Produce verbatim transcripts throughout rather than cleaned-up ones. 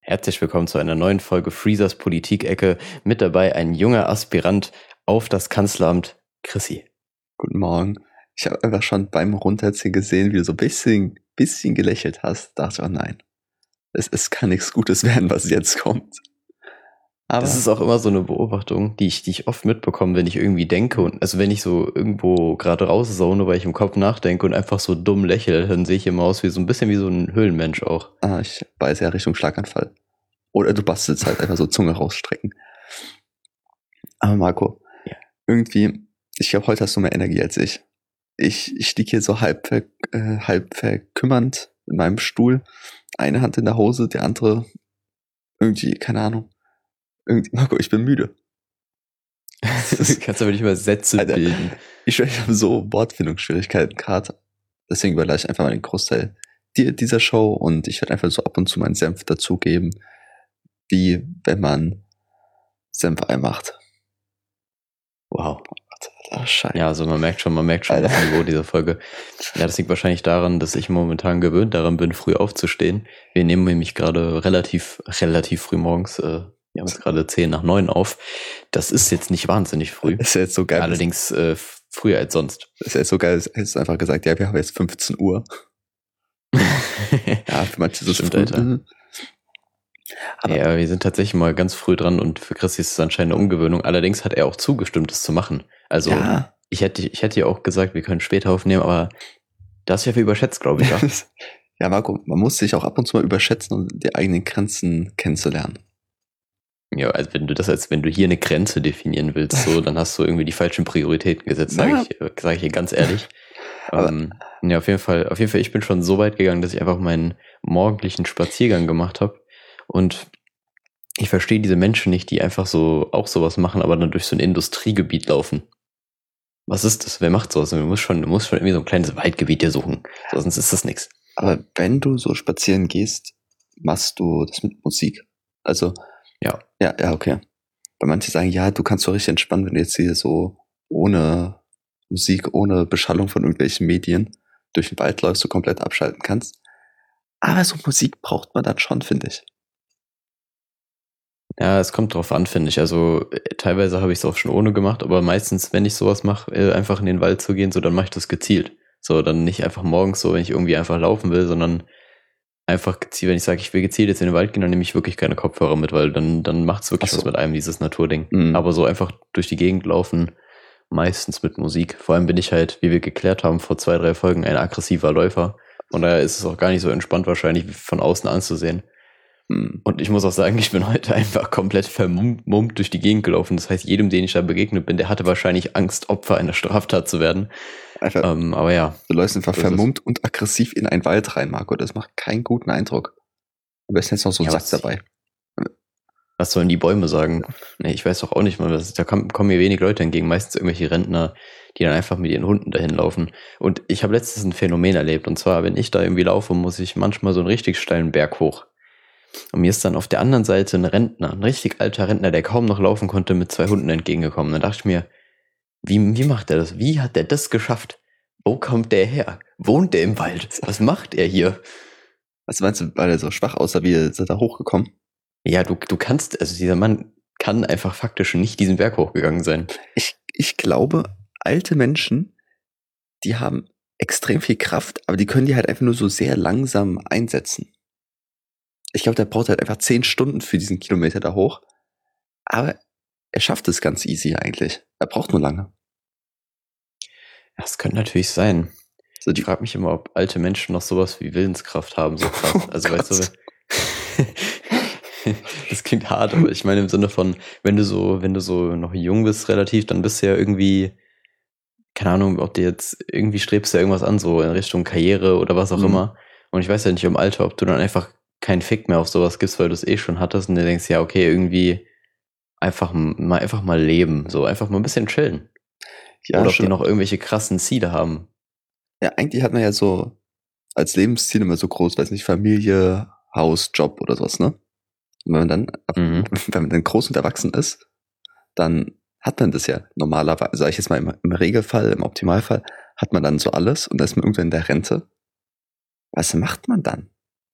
Herzlich willkommen zu einer neuen Folge Freezers Politik-Ecke. Mit dabei ein junger Aspirant auf das Kanzleramt, Chrissy. Guten Morgen. Ich habe einfach schon beim Runterziehen gesehen, wie du so ein bisschen, bisschen gelächelt hast. Da dachte ich, oh nein, es, es kann nichts Gutes werden, was jetzt kommt. Aber das ist auch immer so eine Beobachtung, die ich, die ich oft mitbekomme, wenn ich irgendwie denke. Und also wenn ich so irgendwo gerade rauszone, weil ich im Kopf nachdenke und einfach so dumm lächle, dann sehe ich immer aus wie so ein bisschen wie so ein Höhlenmensch auch. Ah, ich weiß ja Richtung Schlaganfall. Oder du bastelst halt einfach so Zunge rausstrecken. Aber Marco, Ja. irgendwie, ich glaube, heute hast du mehr Energie als ich. Ich, ich liege hier so halb, ver, äh, halb verkümmernd in meinem Stuhl. Eine Hand in der Hose, die andere irgendwie, keine Ahnung. Irgendwie, Marco, ich bin müde. Du kannst aber nicht mal Sätze Alter, bilden. Ich, ich habe so Wortfindungsschwierigkeiten gerade. Deswegen überlasse ich einfach mal den Großteil dir dieser Show und ich werde einfach so ab und zu meinen Senf dazugeben, wie wenn man Senfei macht. Wow. Ach, Scheiße. Ja, also man merkt schon, man merkt schon Alter. das Niveau dieser Folge. Ja, das liegt wahrscheinlich daran, dass ich momentan gewöhnt daran bin, früh aufzustehen. Wir nehmen nämlich gerade relativ, relativ früh morgens, äh, wir haben jetzt gerade zehn nach neun auf. Das ist jetzt nicht wahnsinnig früh. Ist ja jetzt so geil. Allerdings äh, früher als sonst. Ist ja jetzt so geil, es ist einfach gesagt, ja, wir haben jetzt fünfzehn Uhr. Ja, für manche ist es Stimmt, früh. Alter. Mhm. Aber Ja, wir sind tatsächlich mal ganz früh dran und für Christi ist es anscheinend eine Umgewöhnung. Allerdings hat er auch zugestimmt, das zu machen. Also ja, ich hätte, ich hätte ja auch gesagt, wir können später aufnehmen, aber da hast du ja viel überschätzt, glaube ich. Ja? ja, Marco, man muss sich auch ab und zu mal überschätzen, um die eigenen Grenzen kennenzulernen. Ja, also wenn du das als wenn du hier eine Grenze definieren willst, so, dann hast du irgendwie die falschen Prioritäten gesetzt, sage Ja. ich, sage ich hier ganz ehrlich. Aber- ähm, ja, auf jeden Fall, auf jeden Fall, ich bin schon so weit gegangen, dass ich einfach meinen morgendlichen Spaziergang gemacht habe. Und ich verstehe diese Menschen nicht, die einfach so auch sowas machen, aber dann durch so ein Industriegebiet laufen. Was ist das? Wer macht sowas? Du musst schon, du musst schon irgendwie so ein kleines Waldgebiet dir suchen. So, sonst ist das nichts. Aber wenn du so spazieren gehst, machst du das mit Musik. Also, Ja. ja, ja, okay. Weil manche sagen, ja, du kannst so richtig entspannen, wenn du jetzt hier so ohne Musik, ohne Beschallung von irgendwelchen Medien durch den Wald läufst, du komplett abschalten kannst. Aber so Musik braucht man dann schon, finde ich. Ja, es kommt drauf an, finde ich. Also äh, teilweise habe ich es auch schon ohne gemacht, aber meistens, wenn ich sowas mache, äh, einfach in den Wald zu gehen, so dann mache ich das gezielt. So, dann nicht einfach morgens so, wenn ich irgendwie einfach laufen will, sondern einfach gezielt, wenn ich sage, ich will gezielt jetzt in den Wald gehen, dann nehme ich wirklich keine Kopfhörer mit, weil dann, dann macht es wirklich Ach so. was mit einem, dieses Naturding. Mhm. Aber so einfach durch die Gegend laufen, meistens mit Musik. Vor allem bin ich halt, wie wir geklärt haben, vor zwei, drei Folgen ein aggressiver Läufer. Und daher ist es auch gar nicht so entspannt wahrscheinlich von außen anzusehen. Hm. Und ich muss auch sagen, ich bin heute einfach komplett vermummt durch die Gegend gelaufen. Das heißt, jedem, den ich da begegnet bin, der hatte wahrscheinlich Angst, Opfer einer Straftat zu werden. Einfach, Ähm, aber ja, du läufst einfach so ist es. vermummt und aggressiv in einen Wald rein, Marco. Das macht keinen guten Eindruck. Am besten jetzt noch so ein Ja, Sack was- dabei. was sollen die Bäume sagen? Nee, ich weiß doch auch nicht mal, was, da kommen, kommen mir wenig Leute entgegen. Meistens irgendwelche Rentner, die dann einfach mit ihren Hunden dahin laufen. Und ich habe letztens ein Phänomen erlebt. Und zwar, wenn ich da irgendwie laufe, muss ich manchmal so einen richtig steilen Berg hoch. Und mir ist dann auf der anderen Seite ein Rentner, ein richtig alter Rentner, der kaum noch laufen konnte, mit zwei Hunden entgegengekommen. Dann dachte ich mir, wie, wie macht er das? Wie hat er das geschafft? Wo kommt der her? Wohnt der im Wald? Was macht er hier? Was meinst du, weil er so schwach aussah, wie ist er da hochgekommen? Ja, du, du kannst, also dieser Mann kann einfach faktisch nicht diesen Berg hochgegangen sein. Ich, ich glaube, alte Menschen, die haben extrem viel Kraft, aber die können die halt einfach nur so sehr langsam einsetzen. Ich glaube, der braucht halt einfach zehn Stunden für diesen Kilometer da hoch. Aber er schafft es ganz easy eigentlich. Er braucht nur lange. Das könnte natürlich sein. So Ich die, frage mich immer, ob alte Menschen noch sowas wie Willenskraft haben, so krass. Oh Also weißt Gott. du, das klingt hart, aber ich meine im Sinne von, wenn du so, wenn du so noch jung bist relativ, dann bist du ja irgendwie, keine Ahnung, ob du jetzt, irgendwie strebst du ja irgendwas an, so in Richtung Karriere oder was auch Mhm. immer. Und ich weiß ja nicht im Alter, ob du dann einfach keinen Fick mehr auf sowas gibst, weil du es eh schon hattest und du denkst, ja, okay, irgendwie einfach mal, einfach mal leben, so einfach mal ein bisschen chillen. ja, Oder ob schon. die noch irgendwelche krassen Ziele haben. Ja, eigentlich hat man ja so als Lebensziel immer so groß, weiß nicht, Familie, Haus, Job oder sowas, ne? Und wenn man dann, Mhm. wenn man dann groß und erwachsen ist, dann hat man das ja normalerweise, sage ich jetzt mal im, im Regelfall, im Optimalfall, hat man dann so alles und dann ist man irgendwann in der Rente. Was macht man dann?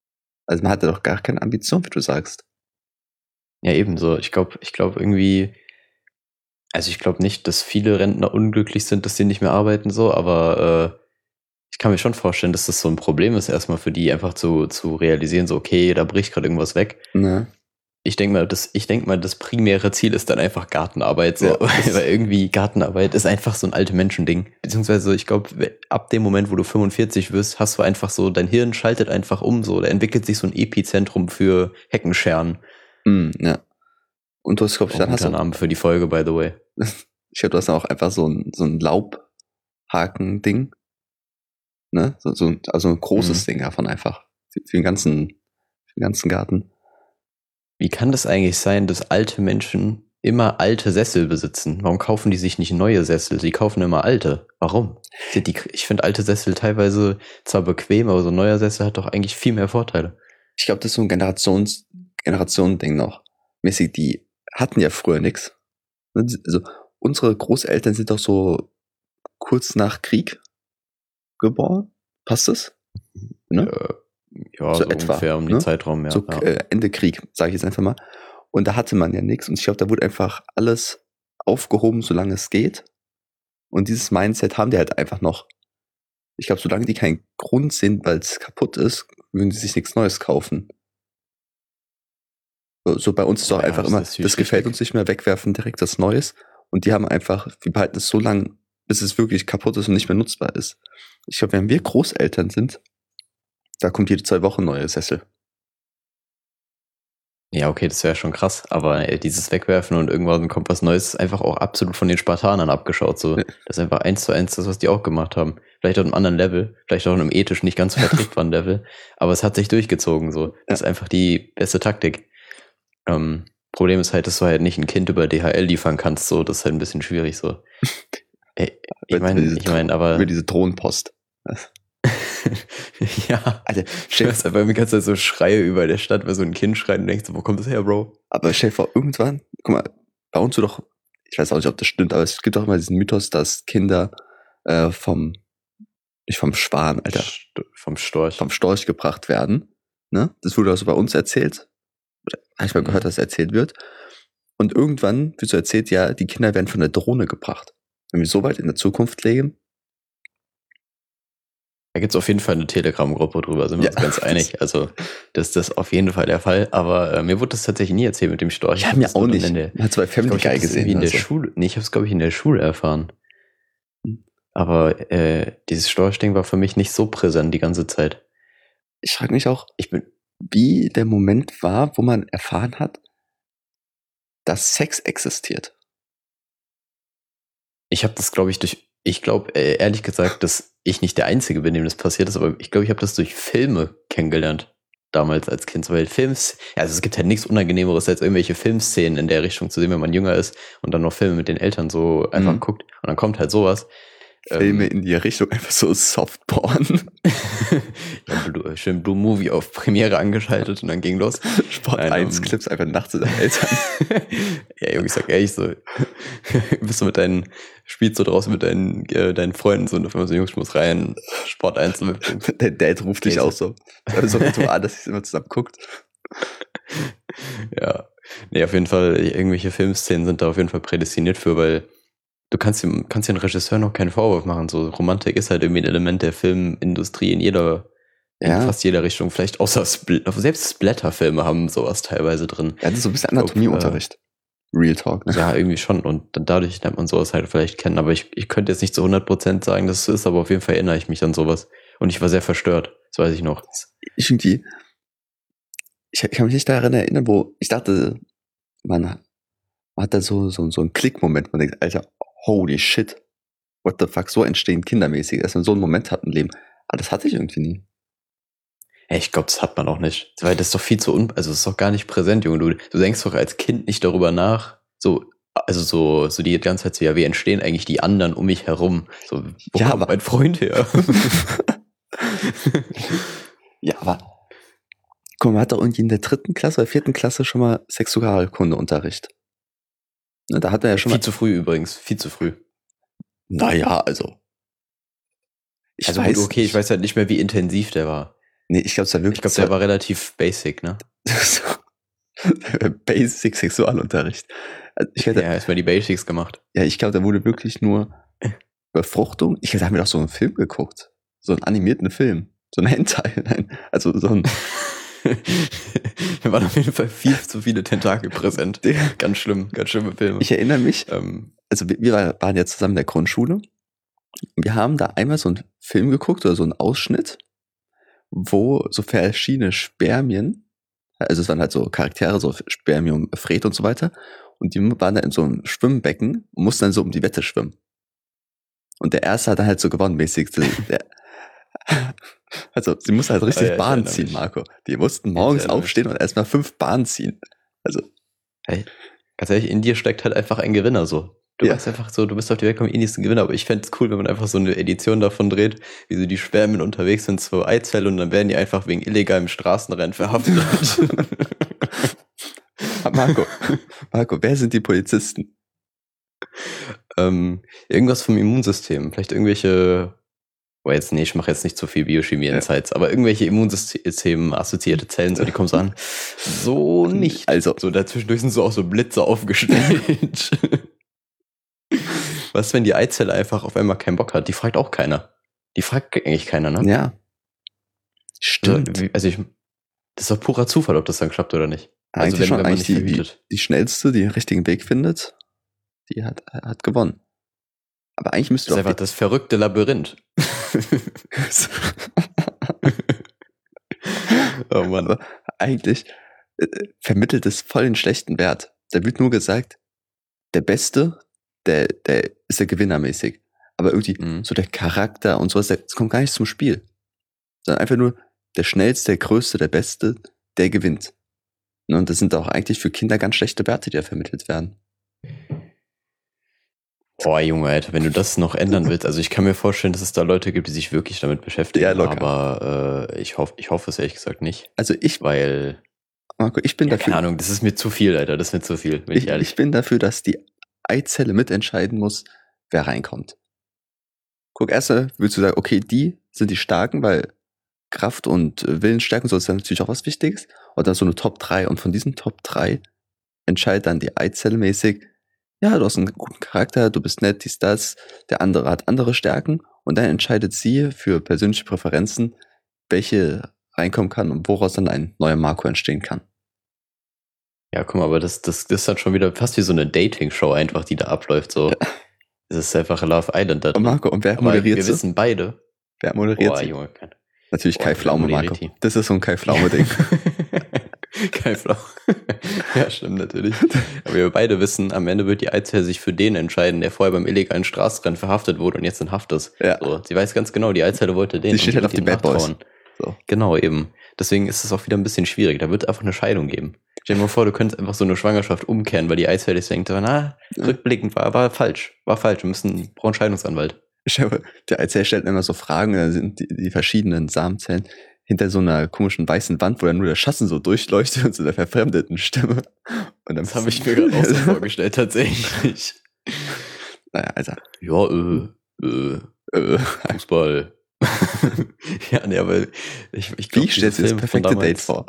Also man hatte doch gar keine Ambition, wie du sagst. Ja, ebenso. Ich glaube, ich glaube irgendwie, also ich glaube nicht, dass viele Rentner unglücklich sind, dass sie nicht mehr arbeiten, so, aber äh, ich kann mir schon vorstellen, dass das so ein Problem ist, erstmal für die einfach zu, zu realisieren, so, okay, da bricht gerade irgendwas weg. Ne? Ich denke mal, das, ich denk mal, das primäre Ziel ist dann einfach Gartenarbeit, so, Ja, das- weil irgendwie Gartenarbeit ist einfach so ein alte Menschending. Beziehungsweise, ich glaube, ab dem Moment, wo du fünfundvierzig wirst, hast du einfach so, dein Hirn schaltet einfach um, so, da entwickelt sich so ein Epizentrum für Heckenscheren. Mm, ja. Und du hast, glaube ich, Auch dann ein hast guter du, Name für die Folge, by the way. ich glaube, du hast dann auch einfach so ein, so ein Laubhaken-Ding. Ne? So, so, ein- also ein großes Mhm. Ding davon einfach. Für, für den ganzen, für den ganzen Garten. Wie kann das eigentlich sein, dass alte Menschen immer alte Sessel besitzen? Warum kaufen die sich nicht neue Sessel? Sie kaufen immer alte. Warum? Sind die, ich finde alte Sessel teilweise zwar bequem, aber so ein neuer Sessel hat doch eigentlich viel mehr Vorteile. Ich glaube, das ist so ein Generations, Generationending noch. Mäßig, die hatten ja früher nichts. Also unsere Großeltern sind doch so kurz nach Krieg geboren. Passt das? Ne? Äh, ja, So so, etwa, ungefähr um den ne? Zeitraum, ja. So ja. äh, Ende Krieg, sage ich jetzt einfach mal. Und da hatte man ja nichts. Und ich glaube, da wurde einfach alles aufgehoben, solange es geht. Und dieses Mindset haben die halt einfach noch. Ich glaube, solange die keinen Grund sehen, weil es kaputt ist, würden sie sich nichts Neues kaufen. So, so bei uns ist doch Ja, einfach das immer, ist das natürlich gefällt richtig. uns nicht mehr, wegwerfen direkt das Neues. Und die haben einfach, wir behalten es so lange, bis es wirklich kaputt ist und nicht mehr nutzbar ist. Ich glaube, wenn wir Großeltern sind, da kommt jede zwei Wochen neue Sessel. Ja, okay, das wäre schon krass. Aber äh, dieses Wegwerfen und irgendwann kommt was Neues, ist einfach auch absolut von den Spartanern abgeschaut. So. Ja. Das ist einfach eins zu eins das, was die auch gemacht haben. Vielleicht auf einem anderen Level, vielleicht auch auf einem ethisch nicht ganz vertretbaren Level. Aber es hat sich durchgezogen. So. Das ist einfach die beste Taktik. Ähm, Problem ist halt, dass du halt nicht ein Kind über D H L liefern kannst. So, das ist halt ein bisschen schwierig. So. Äh, Ich Über meine, diese ich meine, Dro- aber. Über diese Drohnenpost. Ja, Alter, ich stell, weiß einfach, mir ganze Zeit so Schreie über der Stadt, weil so ein Kind schreit und denkst, so, wo kommt das her, Bro? aber stell dir vor, irgendwann, guck mal, bei uns so doch, ich weiß auch nicht, ob das stimmt, aber es gibt doch immer diesen Mythos, dass Kinder äh, vom, nicht vom Schwan, Alter, St vom Storch. vom Storch gebracht werden. Ne? Das wurde also bei uns erzählt. Oder habe ich mal Mhm. gehört, dass es erzählt wird. Und irgendwann wird so erzählt, ja, die Kinder werden von der Drohne gebracht. Wenn wir so weit in der Zukunft leben, Da gibt's auf jeden Fall eine Telegram-Gruppe drüber, sind wir Ja. uns ganz einig. Also, das ist das auf jeden Fall der Fall. Aber äh, mir wurde das tatsächlich nie erzählt mit dem Storch. ja, hab mir das auch nur dann nicht. in der- Man hat zwei Ich glaube, Family ich habe Guy das irgendwie gesehen. in der Also. Schule. Nee, ich habe es, glaube ich, in der Schule erfahren. Hm. Aber äh, dieses Storchding war für mich nicht so präsent die ganze Zeit. Ich frage mich auch, Ich bin, wie der Moment war, wo man erfahren hat, dass Sex existiert. ich habe das, glaube ich, durch. Ich glaube, äh, ehrlich gesagt, dass ich nicht der Einzige bin, dem das passiert ist, aber ich glaube, ich habe das durch Filme kennengelernt. Damals als Kind. Weil Films, ja, also es gibt halt nichts Unangenehmeres, als irgendwelche Filmszenen in der Richtung zu sehen, wenn man jünger ist und dann noch Filme mit den Eltern so einfach Mhm. guckt. Und dann kommt halt sowas. Filme Ähm, in die Richtung einfach so Softporn. ja, Blue, schön Blue Movie auf Premiere angeschaltet und dann ging los. Sport Nein, eins ähm, Clips einfach nachts zu deinen Eltern. Ja, Junge, ich sag ehrlich so, bist du mit deinen, spielst du draußen mit deinen, äh, deinen Freunden so und auf einmal so, Jungs, ich muss rein, Sport eins. Der Dad ruft dich Okay, auch so. Also so ein Ritual, dass ihr immer zusammen guckt. Ja, nee, auf jeden Fall, irgendwelche Filmszenen sind da auf jeden Fall prädestiniert für, weil du kannst dem, kannst dem Regisseur noch keinen Vorwurf machen. So Romantik ist halt irgendwie ein Element der Filmindustrie in jeder, in Ja. fast jeder Richtung. Vielleicht außer Spl selbst Splatter-Filme haben sowas teilweise drin. Ja, das ist so ein bisschen Ich glaub, Anatomieunterricht. Real Talk, ne? Ja, irgendwie schon. Und dann dadurch lernt man sowas halt vielleicht kennen. Aber ich, ich könnte jetzt nicht zu hundert Prozent sagen, dass es so ist, aber auf jeden Fall erinnere ich mich an sowas. Und ich war sehr verstört. Das weiß ich noch. Ich irgendwie, ich, ich kann mich nicht daran erinnern, wo ich dachte, man, man hat da so, so, so einen Klickmoment, man denkt, Alter, holy shit, what the fuck, so entstehen kindermäßig, dass man so einen Moment hat im Leben. Aber das hatte ich irgendwie nie. Ey, ich glaube, das hat man auch nicht. Weil das ist doch viel zu un... Also, das ist doch gar nicht präsent, Junge. Du, du denkst doch als Kind nicht darüber nach, so, also so, so die ganze Zeit so, ja, wie entstehen eigentlich die anderen um mich herum? So, wo Ja, kommt aber- mein Freund her? Ja, aber guck mal, man hat doch irgendwie in der dritten Klasse oder vierten Klasse schon mal Sexualkundeunterricht. Ne, da hat er ja schon viel mal, zu früh übrigens, viel zu früh. naja, also. Ich Also weiß gut, okay, ich nicht. weiß halt nicht mehr, wie intensiv der war. Nee, ich glaube, es war Ich wirklich glaube, der war relativ basic, ne? so Basic Sexualunterricht. Also ich hätte, Ja, erstmal die Basics gemacht. ja, ich glaube, da wurde wirklich nur Befruchtung. Ich hätte, haben wir doch so einen Film geguckt. So einen animierten Film. So ein Hentai. Nein, also so ein, Da waren auf jeden Fall viel zu viele Tentakel präsent. Der- Ganz schlimm, ganz schlimme Filme. ich erinnere mich, ähm, also wir, wir war- waren ja zusammen in der Grundschule. Wir haben da einmal so einen Film geguckt oder so einen Ausschnitt, wo so verschiedene Spermien, also es waren halt so Charaktere, so Spermium, Fred und so weiter, und die waren da in so einem Schwimmbecken und mussten dann so um die Wette schwimmen. Und der Erste hat dann halt so gewonnen, mäßig. Der, also sie mussten halt richtig Ah ja, ich Bahn erinnere ziehen, mich. Marco. Die mussten morgens erinnere mich. aufstehen und erstmal fünf Bahnen ziehen. Also, hey, ganz ehrlich, in dir steckt halt einfach ein Gewinner so. Du Ja. weißt einfach so, du bist auf die Welt gekommen, eh nicht ein Gewinner, aber ich fände es cool, wenn man einfach so eine Edition davon dreht, wie so die Spermien unterwegs sind, so Eizelle, und dann werden die einfach wegen illegalem Straßenrennen verhaftet. Marco, Marco, wer sind die Polizisten? ähm, irgendwas vom Immunsystem, vielleicht irgendwelche, oh jetzt, nee, ich mache jetzt nicht zu viel Biochemie-Insights, aber irgendwelche Immunsystem-assoziierte Zellen, so, die kommen so an. So nicht. Also, So, dazwischendurch sind so auch so Blitze aufgestellt. Was, wenn die Eizelle einfach auf einmal keinen Bock hat? Die fragt auch keiner. Die fragt eigentlich keiner, ne? ja. Stimmt. Also, also ich, das ist doch purer Zufall, ob das dann klappt oder nicht. Eigentlich Also wenn, schon wenn man eigentlich nicht die, die, verhütet. die schnellste, die den richtigen Weg findet, die hat, hat gewonnen. Aber eigentlich müsste Das ist doch einfach das verrückte Labyrinth. Oh Mann. Aber eigentlich äh, vermittelt es voll den schlechten Wert. Da wird nur gesagt, der Beste, der, der ist der Gewinner mäßig. Aber irgendwie Mhm. so der Charakter und sowas, das kommt gar nicht zum Spiel. Sondern einfach nur der Schnellste, der Größte, der Beste, der gewinnt. Und das sind auch eigentlich für Kinder ganz schlechte Werte, die da vermittelt werden. Boah, Junge, Alter, wenn du das noch ändern willst, also ich kann mir vorstellen, dass es da Leute gibt, die sich wirklich damit beschäftigen, Ja, locker. aber äh, ich hoffe ich hoffe es ehrlich gesagt nicht, Also ich, weil, Marco, ich bin ja, dafür, keine Ahnung, das ist mir zu viel, Alter, das ist mir zu viel, bin ich, ich, ehrlich. ich bin dafür, dass die Eizelle mitentscheiden muss, wer reinkommt. Guck, erstmal willst du sagen, okay, die sind die Starken, weil Kraft und äh, Willensstärke, so ist dann natürlich auch was Wichtiges. Und dann so eine Top drei. Und von diesen Top drei entscheidet dann die Eizelle mäßig, ja, du hast einen guten Charakter, du bist nett, dies, das, der andere hat andere Stärken. Und dann entscheidet sie für persönliche Präferenzen, welche reinkommen kann und woraus dann ein neuer Marco entstehen kann. Ja, guck mal, aber das, das, das ist dann schon wieder fast wie so eine Dating-Show einfach, die da abläuft, so. Das ist einfach Love Island da Und drin. Marco, und wer Aber moderiert wir sie? wissen beide. Wer moderiert Boah, sie? Junge, kein. Natürlich Boah, Kai Pflaume, wer Marco. moderiert die? Das ist so ein Kai Pflaume-Ding. Kein Flau. Ja, stimmt natürlich. Aber wir beide wissen, am Ende wird die Eizelle sich für den entscheiden, der vorher beim illegalen Straßenrennen verhaftet wurde und jetzt in Haft ist. Ja. So, sie weiß ganz genau, die Eizelle wollte den. Sie steht und halt auf wird die ihm Bad Boys. nachtrauen. So. Genau, eben. Deswegen ist es auch wieder ein bisschen schwierig. Da wird es einfach eine Scheidung geben. Stell dir mal vor, du könntest einfach so eine Schwangerschaft umkehren, weil die Eizelle sich denkt, na, rückblickend war, war falsch. War falsch. Wir müssen, brauchen einen Scheidungsanwalt. Ich habe, der Erzähler stellt immer so Fragen, da sind die, die verschiedenen Samenzellen hinter so einer komischen weißen Wand, wo dann nur der Schatten so durchleuchtet und so der verfremdeten Stimme. Und dann Das habe ich mir gerade auch so vorgestellt, tatsächlich. Naja, Alter. Ja, äh, äh, Äh, Fußball. Ja, nee, aber ich, ich glaube, wie stellst du das perfekte Date vor?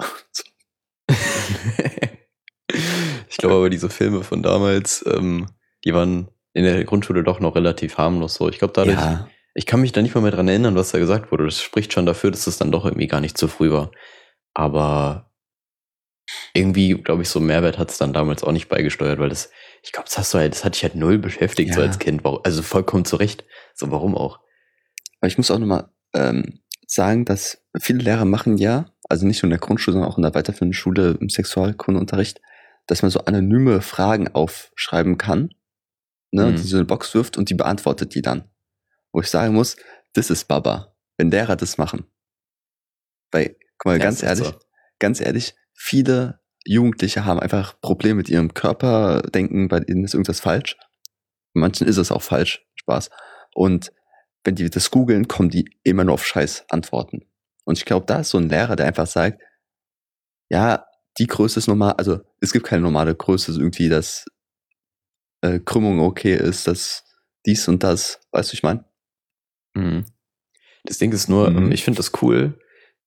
Ich glaube aber, diese Filme von damals, ähm, die waren in der Grundschule doch noch relativ harmlos so. Ich glaube, dadurch, Ja, ich kann mich da nicht mal mehr dran erinnern, was da gesagt wurde. Das spricht schon dafür, dass es dann doch irgendwie gar nicht zu früh war. Aber irgendwie, glaube ich, so Mehrwert hat es dann damals auch nicht beigesteuert, weil das, ich glaube, das hast du halt, das hat dich halt null beschäftigt, so Ja. als Kind. Warum- Also vollkommen zu Recht. So, warum auch? aber ich muss auch nochmal ähm, sagen, dass viele Lehrer machen ja, also nicht nur in der Grundschule, sondern auch in der weiterführenden Schule im Sexualkundeunterricht, dass man so anonyme Fragen aufschreiben kann, ne, Mhm. die so eine Box wirft und die beantwortet die dann. Wo ich sagen muss, das ist Baba, wenn Lehrer das machen. Weil, guck mal, Ja, ganz ist echt ehrlich, so. ganz ehrlich, viele Jugendliche haben einfach Probleme mit ihrem Körper, denken, bei ihnen ist irgendwas falsch. Bei manchen ist es auch falsch, Spaß. Und wenn die das googeln, kommen die immer nur auf scheiß Antworten. Und ich glaube, da ist so ein Lehrer, der einfach sagt, ja, die Größe ist normal, also es gibt keine normale Größe, so irgendwie, dass äh, Krümmung okay ist, dass dies und das, weißt du, ich meine? Mhm. Das Ding ist nur, Mhm. ähm, ich finde das cool,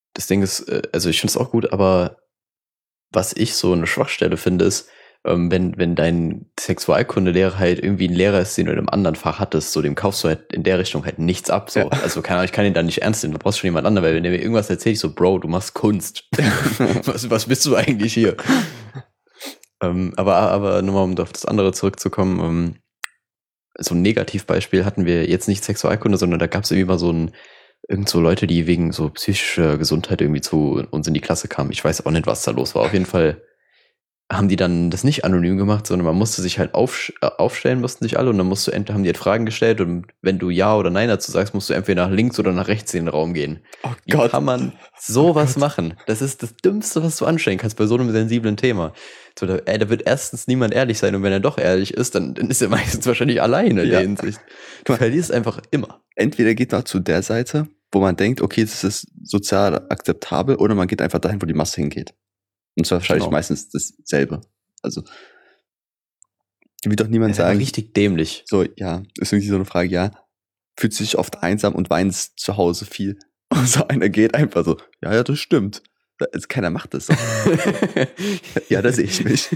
das Ding ist, äh, also ich finde es auch gut, aber was ich so eine Schwachstelle finde, ist, ähm, wenn, wenn dein Sexualkundelehrer halt irgendwie ein Lehrer ist, den du in einem anderen Fach hattest, so dem kaufst du halt in der Richtung halt nichts ab. So. Ja. Also keine Ahnung, ich kann ihn dann nicht ernst nehmen, du brauchst schon jemand anderen, weil wenn der mir irgendwas erzählt, ich so, Bro, du machst Kunst. was, was bist du eigentlich hier? ähm, aber, aber nur mal, um auf das andere zurückzukommen, ähm, so ein Negativbeispiel hatten wir jetzt nicht Sexualkunde, sondern da gab es irgendwie mal so ein, irgend so Leute, die wegen so psychischer Gesundheit irgendwie zu uns in die Klasse kamen. Ich weiß auch nicht, was da los war. Auf jeden Fall haben die dann das nicht anonym gemacht, sondern man musste sich halt auf, äh, aufstellen, mussten sich alle, und dann musst du entweder, haben die halt Fragen gestellt, und wenn du Ja oder Nein dazu sagst, musst du entweder nach links oder nach rechts in den Raum gehen. Oh Wie Gott. kann man sowas machen? Das ist das Dümmste, was du anstellen kannst bei so einem sensiblen Thema. So, da, ey, da wird erstens niemand ehrlich sein, und wenn er doch ehrlich ist, dann, dann ist er meistens wahrscheinlich alleine in Ja. der Hinsicht. Du verlierst einfach immer. Entweder geht man zu der Seite, wo man denkt, okay, das ist sozial akzeptabel, oder man geht einfach dahin, wo die Masse hingeht. Und zwar wahrscheinlich Genau. meistens dasselbe. Also, will doch niemand Das ist einfach sagen, richtig dämlich. so, ja, ist irgendwie so eine Frage, ja, fühlt sich oft einsam und weint zu Hause viel. Und so einer geht einfach so, ja, ja, das stimmt. Da- Also keiner macht das so. Ja, da sehe ich mich.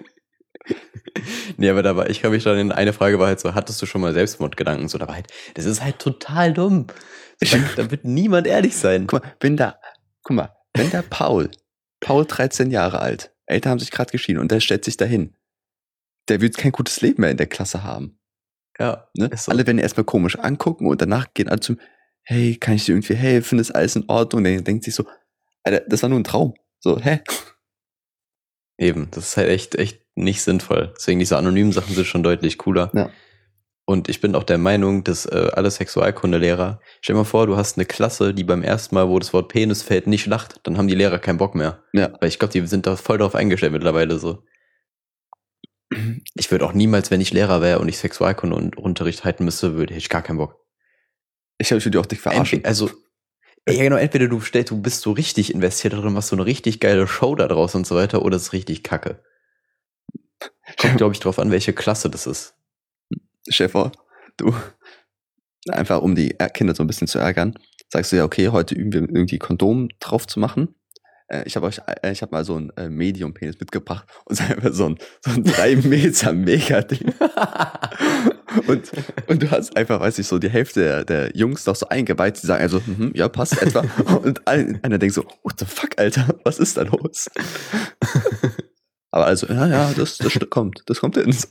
Nee, aber da war, ich kann mich dann in eine Frage war halt so, hattest du schon mal Selbstmordgedanken? So, da war halt, das ist halt total dumm. So, da, da wird niemand ehrlich sein. Guck mal, wenn da, guck mal, wenn da Paul, Paul dreizehn Jahre alt, Eltern haben sich gerade geschieden und der stellt sich dahin, der wird kein gutes Leben mehr in der Klasse haben. Ja, Ne? ist so. Alle werden ihn erstmal komisch angucken und danach gehen alle zum, hey, kann ich dir irgendwie helfen? Ist alles in Ordnung? Und der denkt sich so, Alter, das war nur ein Traum. So, hä? Eben, das ist halt echt, echt nicht sinnvoll. Deswegen diese anonymen Sachen sind schon deutlich cooler. Ja. Und ich bin auch der Meinung, dass äh, alle Sexualkundelehrer, stell dir mal vor, du hast eine Klasse, die beim ersten Mal, wo das Wort Penis fällt, nicht lacht, dann haben die Lehrer keinen Bock mehr. Ja. Weil ich glaube, die sind da voll drauf eingestellt mittlerweile so. Ich würde auch niemals, wenn ich Lehrer wäre und ich Sexualkunde und Unterricht halten müsste, würde ich gar keinen Bock. Ich habe dich auch dich verarschen. Entweder, also, ja genau, entweder du stellst, du bist so richtig investiert darin, machst so eine richtig geile Show da draus und so weiter, oder es ist richtig kacke. Kommt, glaube ich, drauf an, welche Klasse das ist. Stell dir vor, du, einfach um die Kinder so ein bisschen zu ärgern, sagst du ja, okay, heute üben wir irgendwie Kondom drauf zu machen. Äh, Ich habe euch, äh, ich habe mal so ein äh, Medium-Penis mitgebracht und es ist einfach so ein, so ein drei Meter Mega-Ding. Und, und du hast einfach, weiß ich, so die Hälfte der, der Jungs doch so eingeweiht, die sagen also, mhm, ja, passt etwa. Und ein- einer denkt so, what the fuck, Alter, was ist da los? Aber also, ja, ja, das, das st- kommt, das kommt ins.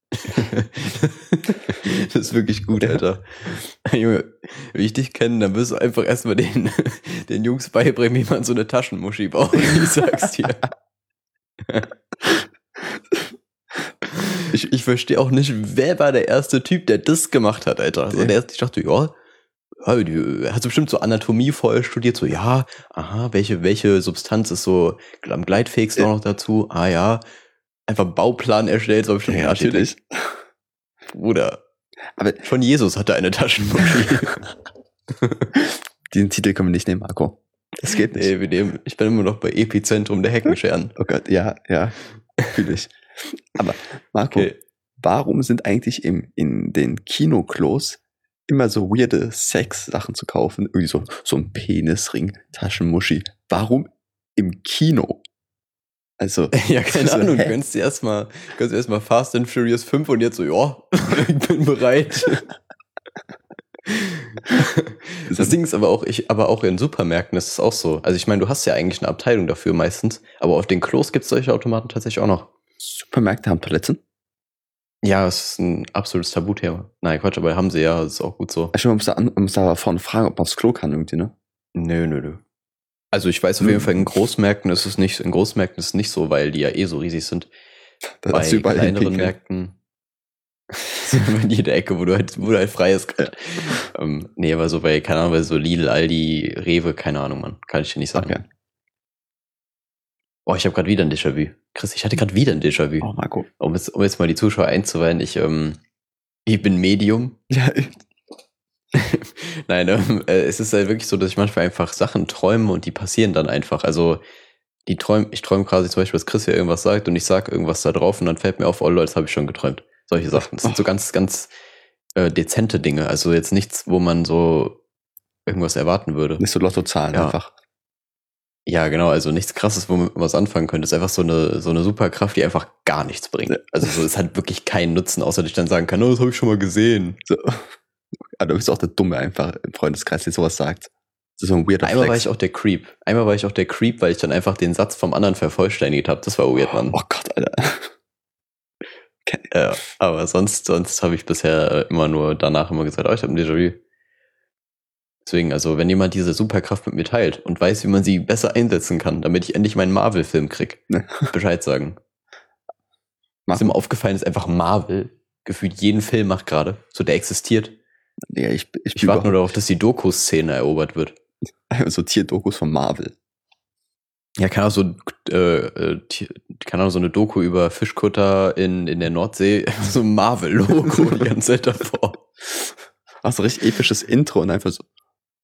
Das ist wirklich gut, Alter. Junge, wenn ich dich kenne, dann wirst du einfach erstmal den, den Jungs beibringen, wie man so eine Taschenmuschi baut. Ich sag's dir. Ich, ich verstehe auch nicht, wer war der erste Typ, der das gemacht hat, Alter. Also der, ich dachte, ja, ja, die, er hat so bestimmt so Anatomie voll studiert, so, ja, aha, welche, welche Substanz ist so am gleitfähigsten auch noch dazu? Ah ja, einfach einen Bauplan erstellt, so bestimmt ein Architekt. Bruder. Aber Schon Jesus hatte eine Taschenmuschi. diesen Titel können wir nicht nehmen, Marco. Das geht nicht. Nee, wir nehmen, ich bin immer noch bei Epizentrum der Heckenscheren. Oh Gott, ja, ja, fühle ich. Aber Marco, Okay. warum sind eigentlich im, in den Kinoklos immer so weirde Sex-Sachen zu kaufen? Irgendwie so, so ein Penisring, Taschenmuschi. Warum im Kino? Also, Ja, keine so, Ahnung, du hä? kannst dir erstmal, kannst dir erstmal Fast and Furious fünf und jetzt so, ja, ich bin bereit. Das Ding ist aber auch, ich, aber auch in Supermärkten ist es auch so. Also ich meine, du hast ja eigentlich eine Abteilung dafür meistens, aber auf den Klos gibt es solche Automaten tatsächlich auch noch. Supermärkte haben Toiletten? Ja, es ist ein absolutes Tabuthema. Nein, Quatsch, aber haben sie ja, das ist auch gut so. Ich man muss da, an, man muss da vorne fragen, ob man aufs Klo kann irgendwie, ne? Nö, nö, nö. Also ich weiß auf Nö. jeden Fall, in Großmärkten ist es nicht, in Großmärkten ist es nicht so, weil die ja eh so riesig sind. Da Bei darfst du überall kleineren hinpinkeln. Märkten in jeder Ecke, wo du halt, wo du halt frei ist. Ähm, nee, aber so bei, keine Ahnung, bei so Lidl, Aldi, Rewe, keine Ahnung, Mann. Kann ich dir nicht sagen. Okay. Oh, ich habe gerade wieder ein Déjà-vu. Chris, ich hatte gerade wieder ein Déjà-vu. Oh, Marco. Um jetzt, um jetzt mal die Zuschauer einzuweihen, ich, ähm, ich bin Medium. Ja, Nein, ähm, äh, es ist halt wirklich so, dass ich manchmal einfach Sachen träume und die passieren dann einfach. Also die träum, ich träume quasi zum Beispiel, dass Chris hier irgendwas sagt und ich sag irgendwas da drauf und dann fällt mir auf, oh Leute, das habe ich schon geträumt. Solche Sachen. Das sind so ganz, ganz äh, dezente Dinge. Also jetzt nichts, wo man so irgendwas erwarten würde. nicht so Lottozahlen Ja. einfach. Ja, genau, also nichts Krasses, womit man was anfangen könnte. Es ist einfach so eine, so eine Superkraft, die einfach gar nichts bringt. Also so, es hat wirklich keinen Nutzen, außer dass ich dann sagen kann, oh, das habe ich schon mal gesehen. So. Aber du bist auch der Dumme einfach im Freundeskreis, der sowas sagt. Das ist so ein weirder Einmal war Flex. ich auch der Creep. Einmal war ich auch der Creep, weil ich dann einfach den Satz vom anderen vervollständigt habe. Das war weird, Mann. Oh Gott, Alter. Okay. Ja, aber sonst, sonst habe ich bisher immer nur danach immer gesagt, oh, ich habe ein Déjà-vu. Deswegen, also wenn jemand diese Superkraft mit mir teilt und weiß, wie man sie besser einsetzen kann, damit ich endlich meinen Marvel-Film krieg, Bescheid sagen. Was mir aufgefallen ist, einfach Marvel gefühlt jeden Film macht gerade, so der existiert. Ja, ich ich, ich warte nur darauf, dass die Doku-Szene erobert wird. So Tierdokus von Marvel. Ja, kann auch so, äh, kann auch so eine Doku über Fischkutter in, in der Nordsee, so ein Marvel-Logo die ganze Zeit davor. Ach, so richtig episches Intro und einfach so.